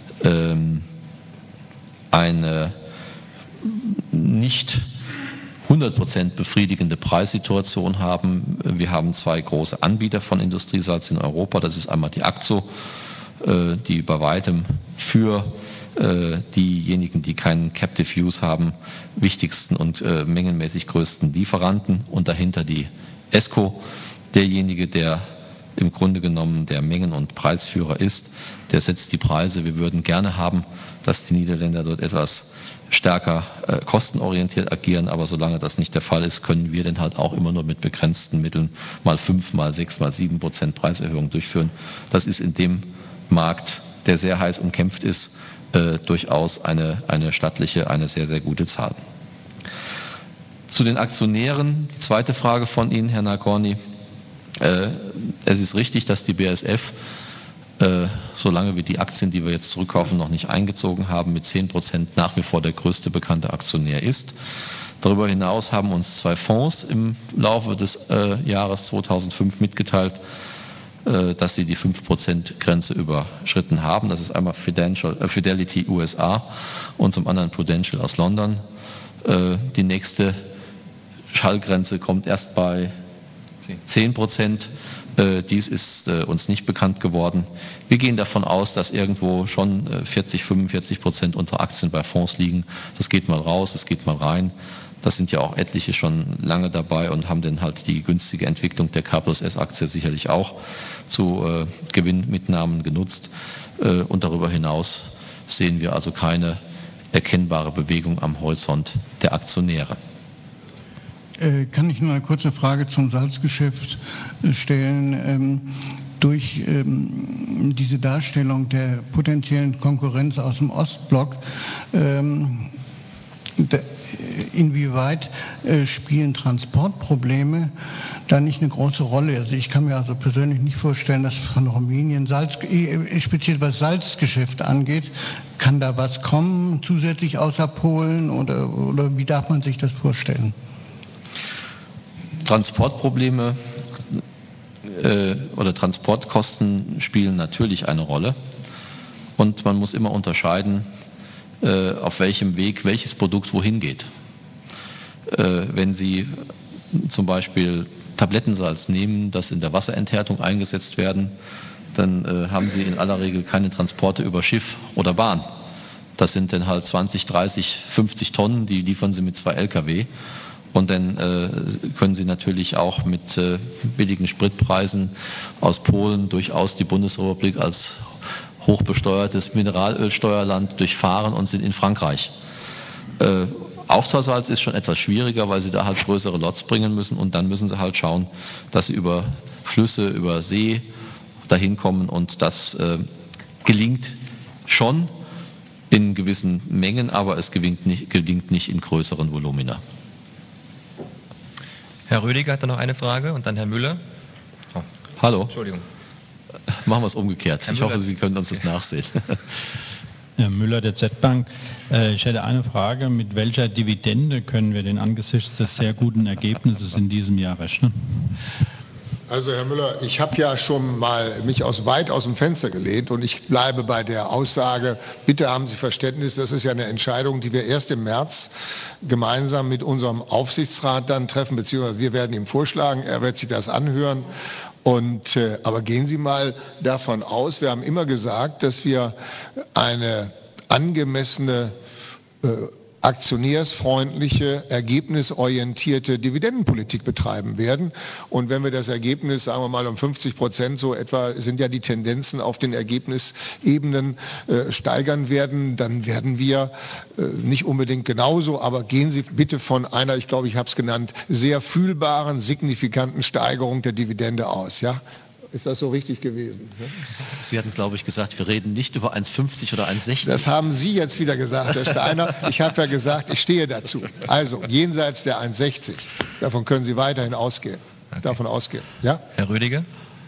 eine nicht 100% befriedigende Preissituation haben. Wir haben zwei große Anbieter von Industriesalz in Europa. Das ist einmal die AKZO, die bei weitem für diejenigen, die keinen Captive Use haben, wichtigsten und mengenmäßig größten Lieferanten und dahinter die ESCO, derjenige, der im Grunde genommen der Mengen- und Preisführer ist, der setzt die Preise. Wir würden gerne haben, dass die Niederländer dort etwas stärker kostenorientiert agieren, aber solange das nicht der Fall ist, können wir dann halt auch immer nur mit begrenzten Mitteln mal 5, mal 6, mal 7% Preiserhöhung durchführen. Das ist in dem Markt, der sehr heiß umkämpft ist, durchaus eine stattliche, eine sehr, sehr gute Zahl. Zu den Aktionären, die zweite Frage von Ihnen, Herr Nagorny. Es ist richtig, dass die BASF, solange wir die Aktien, die wir jetzt zurückkaufen, noch nicht eingezogen haben, mit 10% nach wie vor der größte bekannte Aktionär ist. Darüber hinaus haben uns 2 Fonds im Laufe des Jahres 2005 mitgeteilt, dass sie die 5%-Grenze überschritten haben. Das ist einmal Fidelity USA und zum anderen Prudential aus London. Die nächste Schallgrenze kommt erst bei 10%. Dies ist uns nicht bekannt geworden. Wir gehen davon aus, dass irgendwo schon 40-45% unserer Aktien bei Fonds liegen. Das geht mal raus, das geht mal rein. Das sind ja auch etliche schon lange dabei und haben dann halt die günstige Entwicklung der K+S-Aktie sicherlich auch zu Gewinnmitnahmen genutzt. Und darüber hinaus sehen wir also keine erkennbare Bewegung am Horizont der Aktionäre. Kann ich nur eine kurze Frage zum Salzgeschäft stellen? Durch diese Darstellung der potenziellen Konkurrenz aus dem Ostblock, inwieweit spielen Transportprobleme da nicht eine große Rolle? Also ich kann mir also persönlich nicht vorstellen, dass von Rumänien speziell was Salzgeschäft angeht, kann da was kommen zusätzlich außer Polen oder wie darf man sich das vorstellen? Transportprobleme oder Transportkosten spielen natürlich eine Rolle und man muss immer unterscheiden, auf welchem Weg welches Produkt wohin geht. Wenn Sie zum Beispiel Tablettensalz nehmen, das in der Wasserenthärtung eingesetzt werden, dann haben Sie in aller Regel keine Transporte über Schiff oder Bahn. Das sind dann halt 20, 30, 50 Tonnen, die liefern Sie mit 2 Lkw. Und dann können Sie natürlich auch mit billigen Spritpreisen aus Polen durchaus die Bundesrepublik als hochbesteuertes Mineralölsteuerland durchfahren und sind in Frankreich. Auftausalz ist schon etwas schwieriger, weil Sie da halt größere Lots bringen müssen und dann müssen Sie halt schauen, dass Sie über Flüsse, über See dahin kommen und das gelingt schon in gewissen Mengen, aber es gelingt nicht in größeren Volumina. Herr Rüdiger hatte noch eine Frage und dann Herr Müller. Oh. Hallo. Entschuldigung. Machen wir es umgekehrt. Ich hoffe, Sie können uns das nachsehen. Herr Müller der Z-Bank. Ich hätte eine Frage. Mit welcher Dividende können wir denn angesichts des sehr guten Ergebnisses in diesem Jahr rechnen? Also Herr Müller, ich habe ja schon mal mich weit aus dem Fenster gelehnt und ich bleibe bei der Aussage, bitte haben Sie Verständnis, das ist ja eine Entscheidung, die wir erst im März gemeinsam mit unserem Aufsichtsrat dann treffen, beziehungsweise wir werden ihm vorschlagen, er wird sich das anhören. Aber gehen Sie mal davon aus, wir haben immer gesagt, dass wir eine angemessene, aktionärsfreundliche, ergebnisorientierte Dividendenpolitik betreiben werden. Und wenn wir das Ergebnis, sagen wir mal, um 50% so etwa, sind ja die Tendenzen auf den Ergebnisebenen steigern werden, dann werden wir nicht unbedingt genauso, aber gehen Sie bitte von einer, ich glaube, ich habe es genannt, sehr fühlbaren, signifikanten Steigerung der Dividende aus, ja? Ist das so richtig gewesen? Sie hatten, glaube ich, gesagt, wir reden nicht über 1,50 oder 1,60. Das haben Sie jetzt wieder gesagt, Herr Steiner. Ich habe ja gesagt, ich stehe dazu. Also, jenseits der 1,60. Davon können Sie weiterhin ausgehen. Okay. Davon ausgehen. Ja? Herr Rüdiger?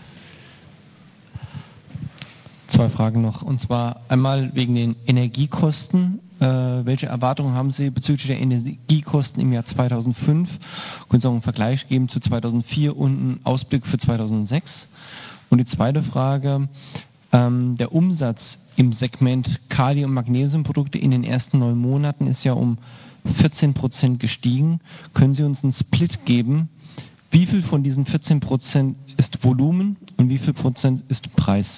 2 Fragen noch. Und zwar einmal wegen den Energiekosten. Welche Erwartungen haben Sie bezüglich der Energiekosten im Jahr 2005? Können Sie auch einen Vergleich geben zu 2004 und einen Ausblick für 2006? Und die zweite Frage, der Umsatz im Segment Kali- und Magnesiumprodukte in den ersten 9 Monaten ist ja um 14% gestiegen. Können Sie uns einen Split geben? Wie viel von diesen 14% ist Volumen und wie viel Prozent ist Preis?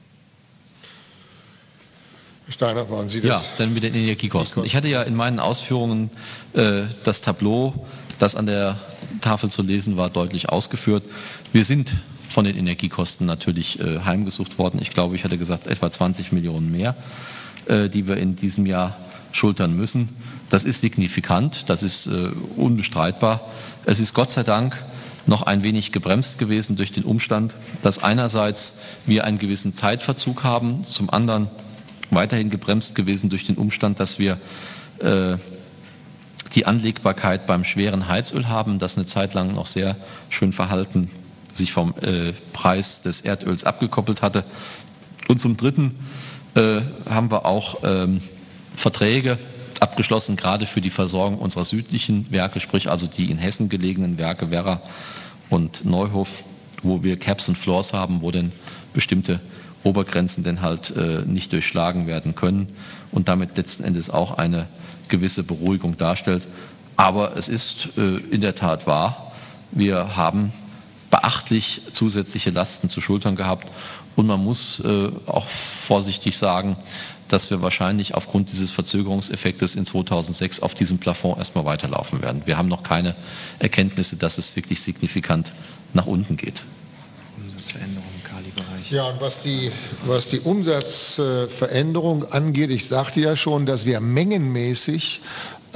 Steiner, waren Sie das? Ja, dann mit den Energiekosten. Ich hatte ja in meinen Ausführungen das Tableau, das an der Tafel zu lesen war, deutlich ausgeführt. Wir sind von den Energiekosten natürlich heimgesucht worden. Ich glaube, ich hatte gesagt, etwa 20 Millionen mehr, die wir in diesem Jahr schultern müssen. Das ist signifikant, das ist unbestreitbar. Es ist Gott sei Dank noch ein wenig gebremst gewesen durch den Umstand, dass einerseits wir einen gewissen Zeitverzug haben, zum anderen weiterhin gebremst gewesen durch den Umstand, dass wir die Anlegbarkeit beim schweren Heizöl haben, das eine Zeit lang noch sehr schön verhalten sich vom Preis des Erdöls abgekoppelt hatte. Und zum Dritten haben wir auch Verträge abgeschlossen, gerade für die Versorgung unserer südlichen Werke, sprich also die in Hessen gelegenen Werke Werra und Neuhof, wo wir Caps und Floors haben, wo denn bestimmte Obergrenzen denn halt nicht durchschlagen werden können und damit letzten Endes auch eine gewisse Beruhigung darstellt. Aber es ist in der Tat wahr, wir haben beachtlich zusätzliche Lasten zu schultern gehabt und man muss auch vorsichtig sagen, dass wir wahrscheinlich aufgrund dieses Verzögerungseffektes in 2006 auf diesem Plafond erstmal weiterlaufen werden. Wir haben noch keine Erkenntnisse, dass es wirklich signifikant nach unten geht. Umsatzveränderung im Kali-Bereich. Ja, und was die Umsatzveränderung angeht, ich sagte ja schon, dass wir mengenmäßig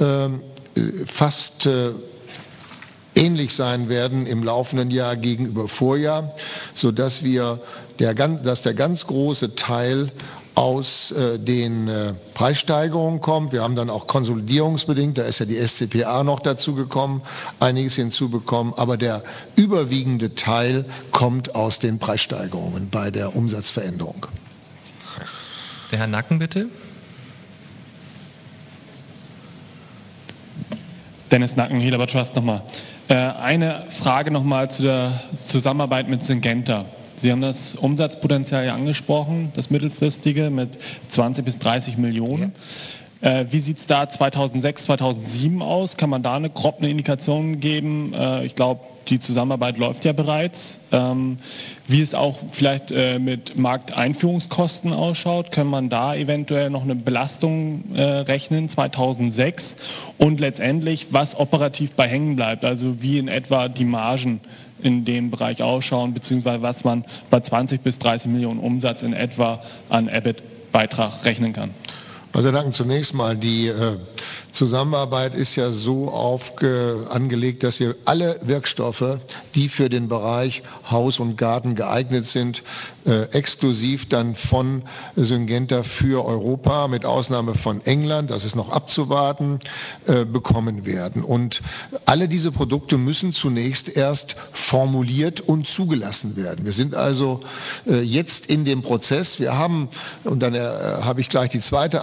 fast ähnlich sein werden im laufenden Jahr gegenüber Vorjahr, sodass der ganz große Teil aus den Preissteigerungen kommt. Wir haben dann auch konsolidierungsbedingt, da ist ja die SCPA noch dazu gekommen, einiges hinzubekommen, aber der überwiegende Teil kommt aus den Preissteigerungen bei der Umsatzveränderung. Der Herr Nacken, bitte. Dennis Nacken, Helaba Trust nochmal. Eine Frage nochmal zu der Zusammenarbeit mit Syngenta. Sie haben das Umsatzpotenzial ja angesprochen, das mittelfristige mit 20 bis 30 Millionen. Ja. Wie sieht es da 2006, 2007 aus? Kann man da grob eine Indikation geben? Ich glaube, die Zusammenarbeit läuft ja bereits. Wie es auch vielleicht mit Markteinführungskosten ausschaut, kann man da eventuell noch eine Belastung rechnen 2006? Und letztendlich, was operativ bei hängen bleibt, also wie in etwa die Margen in dem Bereich ausschauen, beziehungsweise was man bei 20 bis 30 Millionen Umsatz in etwa an EBIT-Beitrag rechnen kann. Also danke zunächst mal. Die Zusammenarbeit ist ja so angelegt, dass wir alle Wirkstoffe, die für den Bereich Haus und Garten geeignet sind, exklusiv dann von Syngenta für Europa, mit Ausnahme von England, das ist noch abzuwarten, bekommen werden. Und alle diese Produkte müssen zunächst erst formuliert und zugelassen werden. Wir sind also jetzt in dem Prozess. Wir haben, und dann habe ich gleich die zweite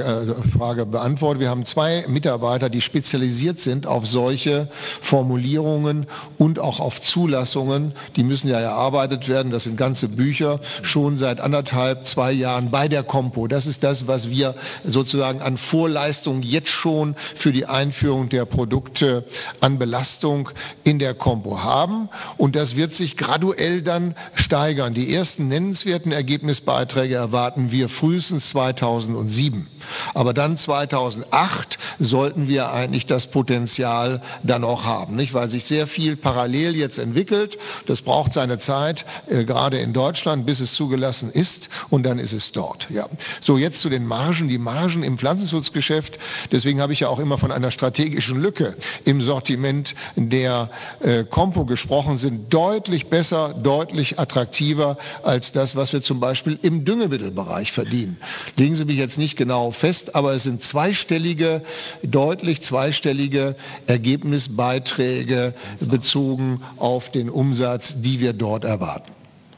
Frage beantwortet. Wir haben 2 Mitarbeiter, die spezialisiert sind auf solche Formulierungen und auch auf Zulassungen. Die müssen ja erarbeitet werden. Das sind ganze Bücher schon seit 1,5, 2 Jahren bei der Compo. Das ist das, was wir sozusagen an Vorleistung jetzt schon für die Einführung der Produkte an Belastung in der Compo haben. Und das wird sich graduell dann steigern. Die ersten nennenswerten Ergebnisbeiträge erwarten wir frühestens 2007. Aber dann 2008 sollten wir eigentlich das Potenzial dann auch haben, nicht? Weil sich sehr viel parallel jetzt entwickelt. Das braucht seine Zeit, gerade in Deutschland, bis es zugelassen ist, und dann ist es dort. Ja. So, jetzt zu den Margen. Die Margen im Pflanzenschutzgeschäft, deswegen habe ich ja auch immer von einer strategischen Lücke im Sortiment der Compo gesprochen, sind deutlich besser, deutlich attraktiver als das, was wir zum Beispiel im Düngemittelbereich verdienen. Legen Sie mich jetzt nicht genau fest, aber es sind deutlich zweistellige Ergebnisbeiträge bezogen auf den Umsatz, die wir dort erwarten.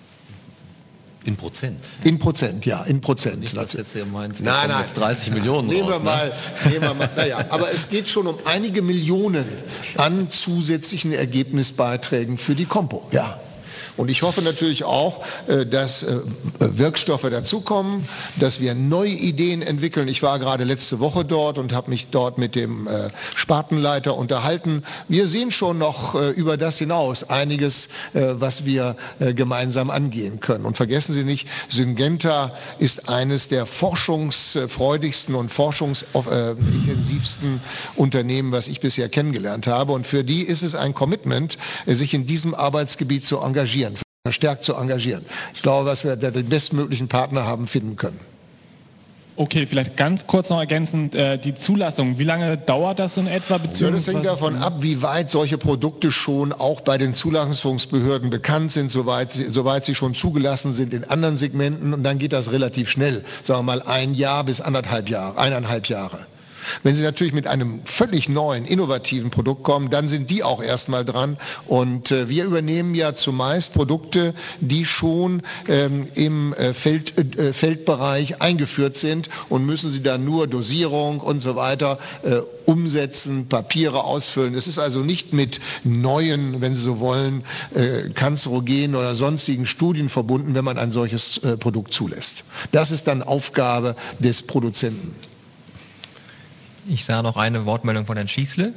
In Prozent? In Prozent, ja, in Prozent. Nicht, dass jetzt ihr meint, da kommen jetzt 30 Millionen nehmen raus. Nehmen wir mal, naja, aber es geht schon um einige Millionen an zusätzlichen Ergebnisbeiträgen für die Compo, ja. Und ich hoffe natürlich auch, dass Wirkstoffe dazukommen, dass wir neue Ideen entwickeln. Ich war gerade letzte Woche dort und habe mich dort mit dem Spartenleiter unterhalten. Wir sehen schon noch über das hinaus einiges, was wir gemeinsam angehen können. Und vergessen Sie nicht, Syngenta ist eines der forschungsfreudigsten und forschungsintensivsten Unternehmen, was ich bisher kennengelernt habe. Und für die ist es ein Commitment, sich in diesem Arbeitsgebiet zu engagieren, verstärkt zu engagieren. Ich glaube, dass wir den bestmöglichen Partner haben finden können. Okay, vielleicht ganz kurz noch ergänzend, die Zulassung, wie lange dauert das in etwa? Ja, das hängt davon ab, wie weit solche Produkte schon auch bei den Zulassungsbehörden bekannt sind, soweit sie schon zugelassen sind in anderen Segmenten, und dann geht das relativ schnell, sagen wir mal 1 Jahr bis 1,5 Jahre. Wenn Sie natürlich mit einem völlig neuen, innovativen Produkt kommen, dann sind die auch erstmal dran. Und wir übernehmen ja zumeist Produkte, die schon im Feldbereich eingeführt sind und müssen sie dann nur Dosierung und so weiter umsetzen, Papiere ausfüllen. Es ist also nicht mit neuen, wenn Sie so wollen, kanzerogenen oder sonstigen Studien verbunden, wenn man ein solches Produkt zulässt. Das ist dann Aufgabe des Produzenten. Ich sah noch eine Wortmeldung von Herrn Schießle.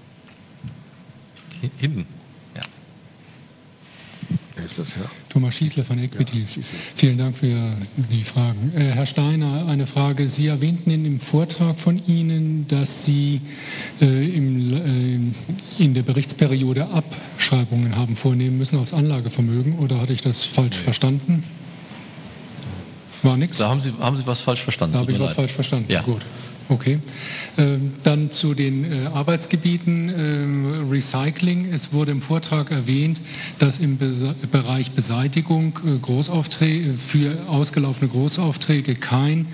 Hinten. Ja. Wer ist das, Herr? Thomas Schießle von Equities. Ja, Vielen Dank für die Fragen. Herr Steiner, eine Frage. Sie erwähnten im Vortrag von Ihnen, dass Sie in der Berichtsperiode Abschreibungen haben vornehmen müssen aufs Anlagevermögen. Oder hatte ich das falsch verstanden? War nichts? Da haben Sie was falsch verstanden. Da habe ich was falsch verstanden. Ja. Gut. Okay. Dann zu den Arbeitsgebieten Recycling. Es wurde im Vortrag erwähnt, dass im Bereich Beseitigung für ausgelaufene Großaufträge kein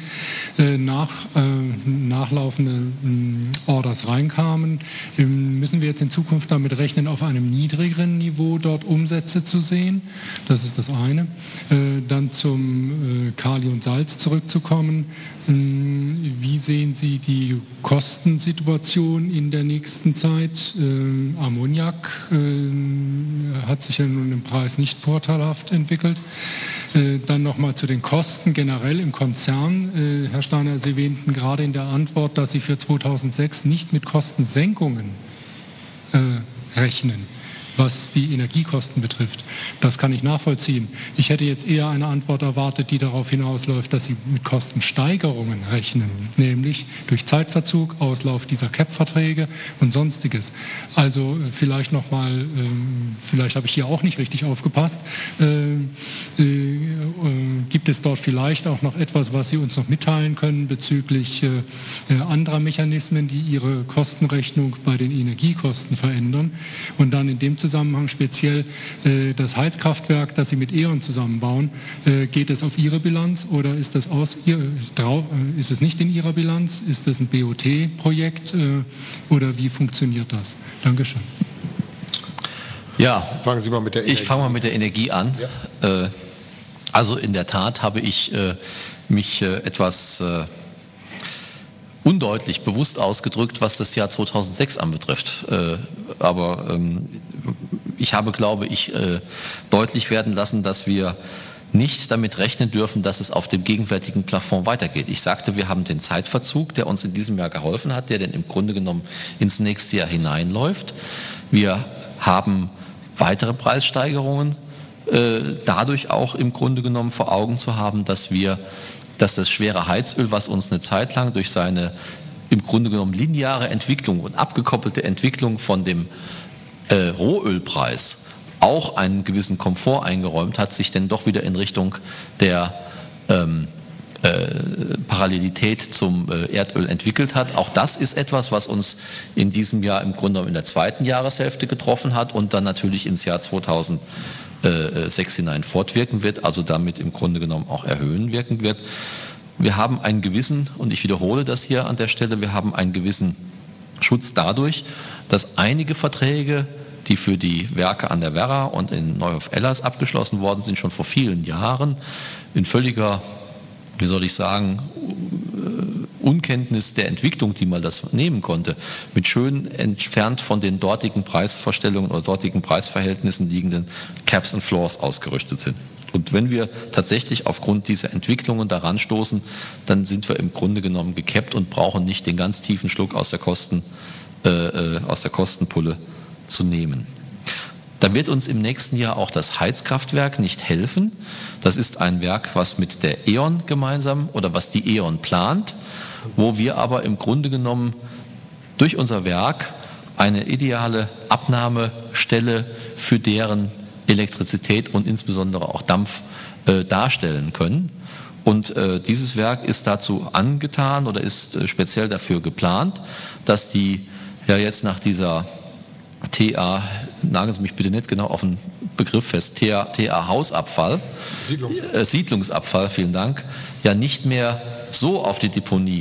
nachlaufende Orders reinkamen. Müssen wir jetzt in Zukunft damit rechnen, auf einem niedrigeren Niveau dort Umsätze zu sehen? Das ist das eine. Dann zum Kali und Salz zurückzukommen. Wie sehen Sie die Kostensituation in der nächsten Zeit? Ammoniak hat sich ja nun im Preis nicht vorteilhaft entwickelt. Dann nochmal zu den Kosten generell im Konzern. Herr Steiner, Sie erwähnten gerade in der Antwort, dass Sie für 2006 nicht mit Kostensenkungen rechnen, was die Energiekosten betrifft. Das kann ich nachvollziehen. Ich hätte jetzt eher eine Antwort erwartet, die darauf hinausläuft, dass Sie mit Kostensteigerungen rechnen, nämlich durch Zeitverzug, Auslauf dieser CAP-Verträge und Sonstiges. Also vielleicht nochmal, vielleicht habe ich hier auch nicht richtig aufgepasst, gibt es dort vielleicht auch noch etwas, was Sie uns noch mitteilen können bezüglich anderer Mechanismen, die Ihre Kostenrechnung bei den Energiekosten verändern? Und dann in dem Zusammenhang speziell das Heizkraftwerk, das Sie mit E.ON zusammenbauen. Geht es auf Ihre Bilanz oder ist das ist es nicht in Ihrer Bilanz? Ist das ein BOT-Projekt oder wie funktioniert das? Dankeschön. Ja, fangen Sie mal mit der Energie. Ich fange mal mit der Energie an. Ja. Also in der Tat habe ich mich etwas undeutlich bewusst ausgedrückt, was das Jahr 2006 anbetrifft. Aber ich habe, glaube ich, deutlich werden lassen, dass wir nicht damit rechnen dürfen, dass es auf dem gegenwärtigen Plafond weitergeht. Ich sagte, wir haben den Zeitverzug, der uns in diesem Jahr geholfen hat, der denn im Grunde genommen ins nächste Jahr hineinläuft. Wir haben weitere Preissteigerungen, dadurch auch im Grunde genommen vor Augen zu haben, dass das schwere Heizöl, was uns eine Zeit lang durch seine im Grunde genommen lineare Entwicklung und abgekoppelte Entwicklung von dem Rohölpreis auch einen gewissen Komfort eingeräumt hat, sich denn doch wieder in Richtung der Parallelität zum Erdöl entwickelt hat. Auch das ist etwas, was uns in diesem Jahr im Grunde genommen in der zweiten Jahreshälfte getroffen hat und dann natürlich ins Jahr 2006 hinein fortwirken wird, also damit im Grunde genommen auch erhöhen wirken wird. Wir haben einen gewissen, und ich wiederhole das hier an der Stelle, wir haben einen gewissen Schutz dadurch, dass einige Verträge, die für die Werke an der Werra und in Neuhof-Ellers abgeschlossen worden sind, schon vor vielen Jahren in völliger, wie soll ich sagen, Unkenntnis der Entwicklung, die man das nehmen konnte, mit schön entfernt von den dortigen Preisvorstellungen oder dortigen Preisverhältnissen liegenden Caps and Floors ausgerüstet sind. Und wenn wir tatsächlich aufgrund dieser Entwicklungen daran stoßen, dann sind wir im Grunde genommen gekappt und brauchen nicht den ganz tiefen Schluck aus der Kostenpulle zu nehmen. Da wird uns im nächsten Jahr auch das Heizkraftwerk nicht helfen. Das ist ein Werk, was mit der E.ON gemeinsam oder was die E.ON plant, wo wir aber im Grunde genommen durch unser Werk eine ideale Abnahmestelle für deren Elektrizität und insbesondere auch Dampf darstellen können. Und dieses Werk ist dazu angetan oder ist speziell dafür geplant, dass die ja jetzt nach dieser TA, nageln Sie mich bitte nicht genau auf den Begriff fest, TA Hausabfall, Siedlungsabfall, vielen Dank, ja nicht mehr so auf die Deponie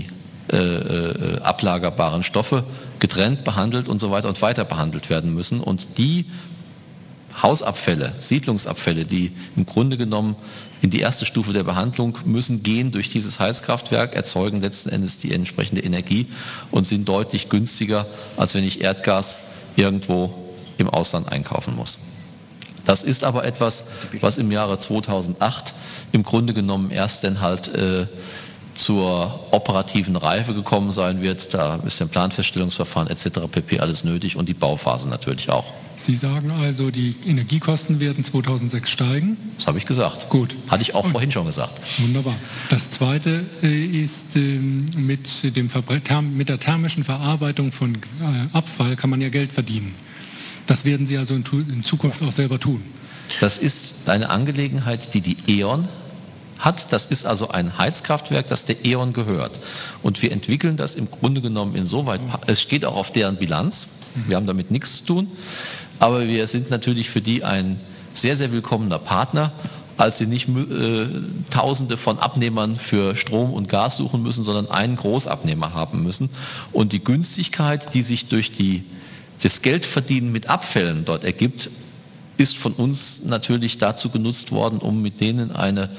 ablagerbaren Stoffe getrennt behandelt und so weiter und weiter behandelt werden müssen. Und die Hausabfälle, Siedlungsabfälle, die im Grunde genommen in die erste Stufe der Behandlung müssen, gehen durch dieses Heizkraftwerk, erzeugen letzten Endes die entsprechende Energie und sind deutlich günstiger, als wenn ich Erdgas irgendwo im Ausland einkaufen muss. Das ist aber etwas, was im Jahre 2008 im Grunde genommen erst dann halt zur operativen Reife gekommen sein wird. Da ist ein Planfeststellungsverfahren etc. pp. Alles nötig und die Bauphase natürlich auch. Sie sagen also, die Energiekosten werden 2006 steigen? Das habe ich gesagt. Gut. Hatte ich auch vorhin schon gesagt. Wunderbar. Das Zweite ist, mit der thermischen Verarbeitung von Abfall kann man ja Geld verdienen. Das werden Sie also in Zukunft auch selber tun? Das ist eine Angelegenheit, die E.ON hat. Das ist also ein Heizkraftwerk, das der E.ON gehört. Und wir entwickeln das im Grunde genommen insoweit, es steht auch auf deren Bilanz, wir haben damit nichts zu tun, aber wir sind natürlich für die ein sehr, sehr willkommener Partner, als sie nicht Tausende von Abnehmern für Strom und Gas suchen müssen, sondern einen Großabnehmer haben müssen. Und die Günstigkeit, die sich durch das Geldverdienen mit Abfällen dort ergibt, ist von uns natürlich dazu genutzt worden, um mit denen eine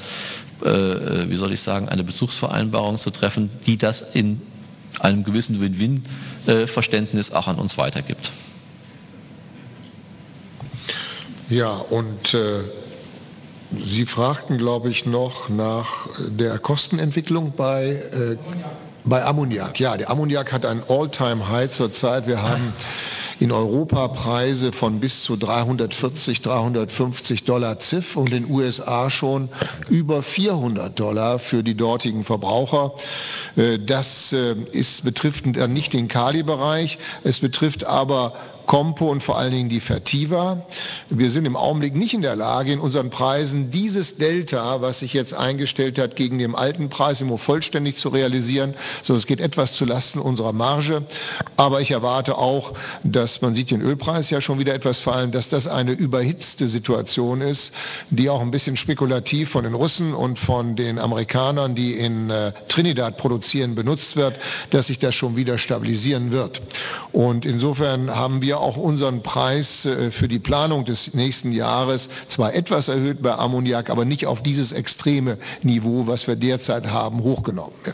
Bezugsvereinbarung zu treffen, die das in einem gewissen Win-Win-Verständnis auch an uns weitergibt. Ja, und Sie fragten, glaube ich, noch nach der Kostenentwicklung bei Ammoniak. Ja, der Ammoniak hat ein All-Time-High zurzeit. Wir haben in Europa Preise von bis zu $340, $350 CIF und in den USA schon über $400 für die dortigen Verbraucher. Das betrifft nicht den Kali-Bereich, es betrifft aber Compo und vor allen Dingen die Fertiva. Wir sind im Augenblick nicht in der Lage, in unseren Preisen dieses Delta, was sich jetzt eingestellt hat, gegen den alten Preis immer vollständig zu realisieren, sondern es geht etwas zulasten unserer Marge. Aber ich erwarte auch, dass, man sieht den Ölpreis ja schon wieder etwas fallen, dass das eine überhitzte Situation ist, die auch ein bisschen spekulativ von den Russen und von den Amerikanern, die in Trinidad produzieren, benutzt wird, dass sich das schon wieder stabilisieren wird. Und insofern haben wir auch unseren Preis für die Planung des nächsten Jahres zwar etwas erhöht bei Ammoniak, aber nicht auf dieses extreme Niveau, was wir derzeit haben, hochgenommen. Ja.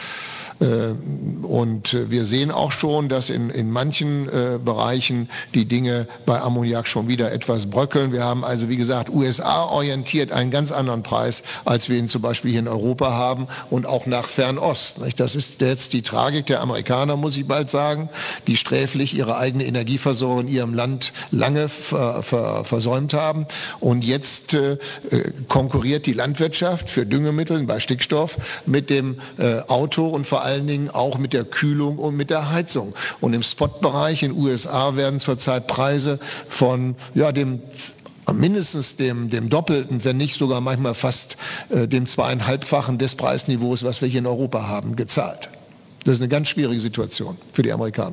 Und wir sehen auch schon, dass in manchen Bereichen die Dinge bei Ammoniak schon wieder etwas bröckeln. Wir haben also, wie gesagt, USA-orientiert einen ganz anderen Preis, als wir ihn zum Beispiel hier in Europa haben und auch nach Fernost. Das ist jetzt die Tragik der Amerikaner, muss ich bald sagen, die sträflich ihre eigene Energieversorgung in ihrem Land lange versäumt haben. Und jetzt konkurriert die Landwirtschaft für Düngemittel bei Stickstoff mit dem Auto und vor allen Dingen auch mit der Kühlung und mit der Heizung. Und im Spotbereich in den USA werden zurzeit Preise von mindestens dem Doppelten, wenn nicht sogar manchmal fast dem 2,5-fachen des Preisniveaus, was wir hier in Europa haben, gezahlt. Das ist eine ganz schwierige Situation für die Amerikaner.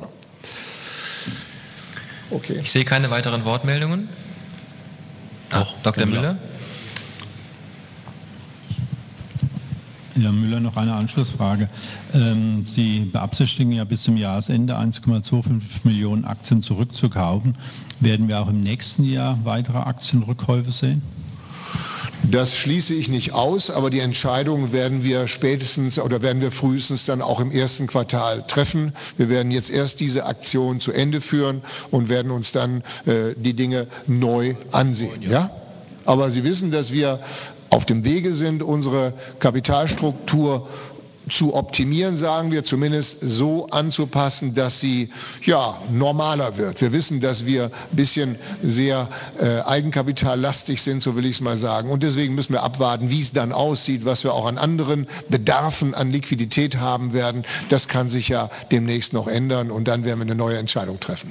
Okay. Ich sehe keine weiteren Wortmeldungen. Dr. Müller. Herr Müller, noch eine Anschlussfrage. Sie beabsichtigen ja bis zum Jahresende 1,25 Millionen Aktien zurückzukaufen. Werden wir auch im nächsten Jahr weitere Aktienrückkäufe sehen? Das schließe ich nicht aus, aber die Entscheidung werden wir frühestens dann auch im ersten Quartal treffen. Wir werden jetzt erst diese Aktion zu Ende führen und werden uns dann die Dinge neu ansehen. Ja? Aber Sie wissen, dass wir auf dem Wege sind, unsere Kapitalstruktur zu optimieren, sagen wir, zumindest so anzupassen, dass sie normaler wird. Wir wissen, dass wir ein bisschen sehr eigenkapitallastig sind, so will ich es mal sagen. Und deswegen müssen wir abwarten, wie es dann aussieht, was wir auch an anderen Bedarfen an Liquidität haben werden. Das kann sich ja demnächst noch ändern und dann werden wir eine neue Entscheidung treffen.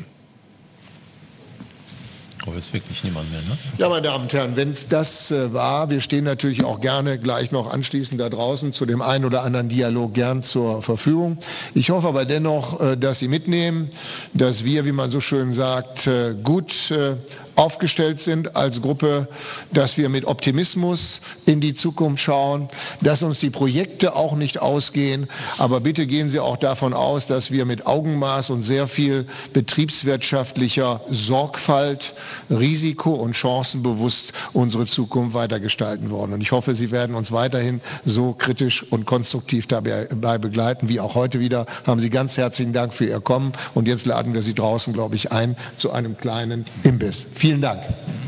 Jetzt wirklich niemand mehr, ne? Ja, meine Damen und Herren, wenn es das war, wir stehen natürlich auch gerne gleich noch anschließend da draußen zu dem einen oder anderen Dialog gern zur Verfügung. Ich hoffe aber dennoch, dass Sie mitnehmen, dass wir, wie man so schön sagt, gut aufgestellt sind als Gruppe, dass wir mit Optimismus in die Zukunft schauen, dass uns die Projekte auch nicht ausgehen. Aber bitte gehen Sie auch davon aus, dass wir mit Augenmaß und sehr viel betriebswirtschaftlicher Sorgfalt, Risiko und chancenbewusst unsere Zukunft weitergestalten wollen. Und ich hoffe, Sie werden uns weiterhin so kritisch und konstruktiv dabei begleiten, wie auch heute wieder. Haben Sie ganz herzlichen Dank für Ihr Kommen. Und jetzt laden wir Sie draußen, glaube ich, ein zu einem kleinen Imbiss. Vielen Dank.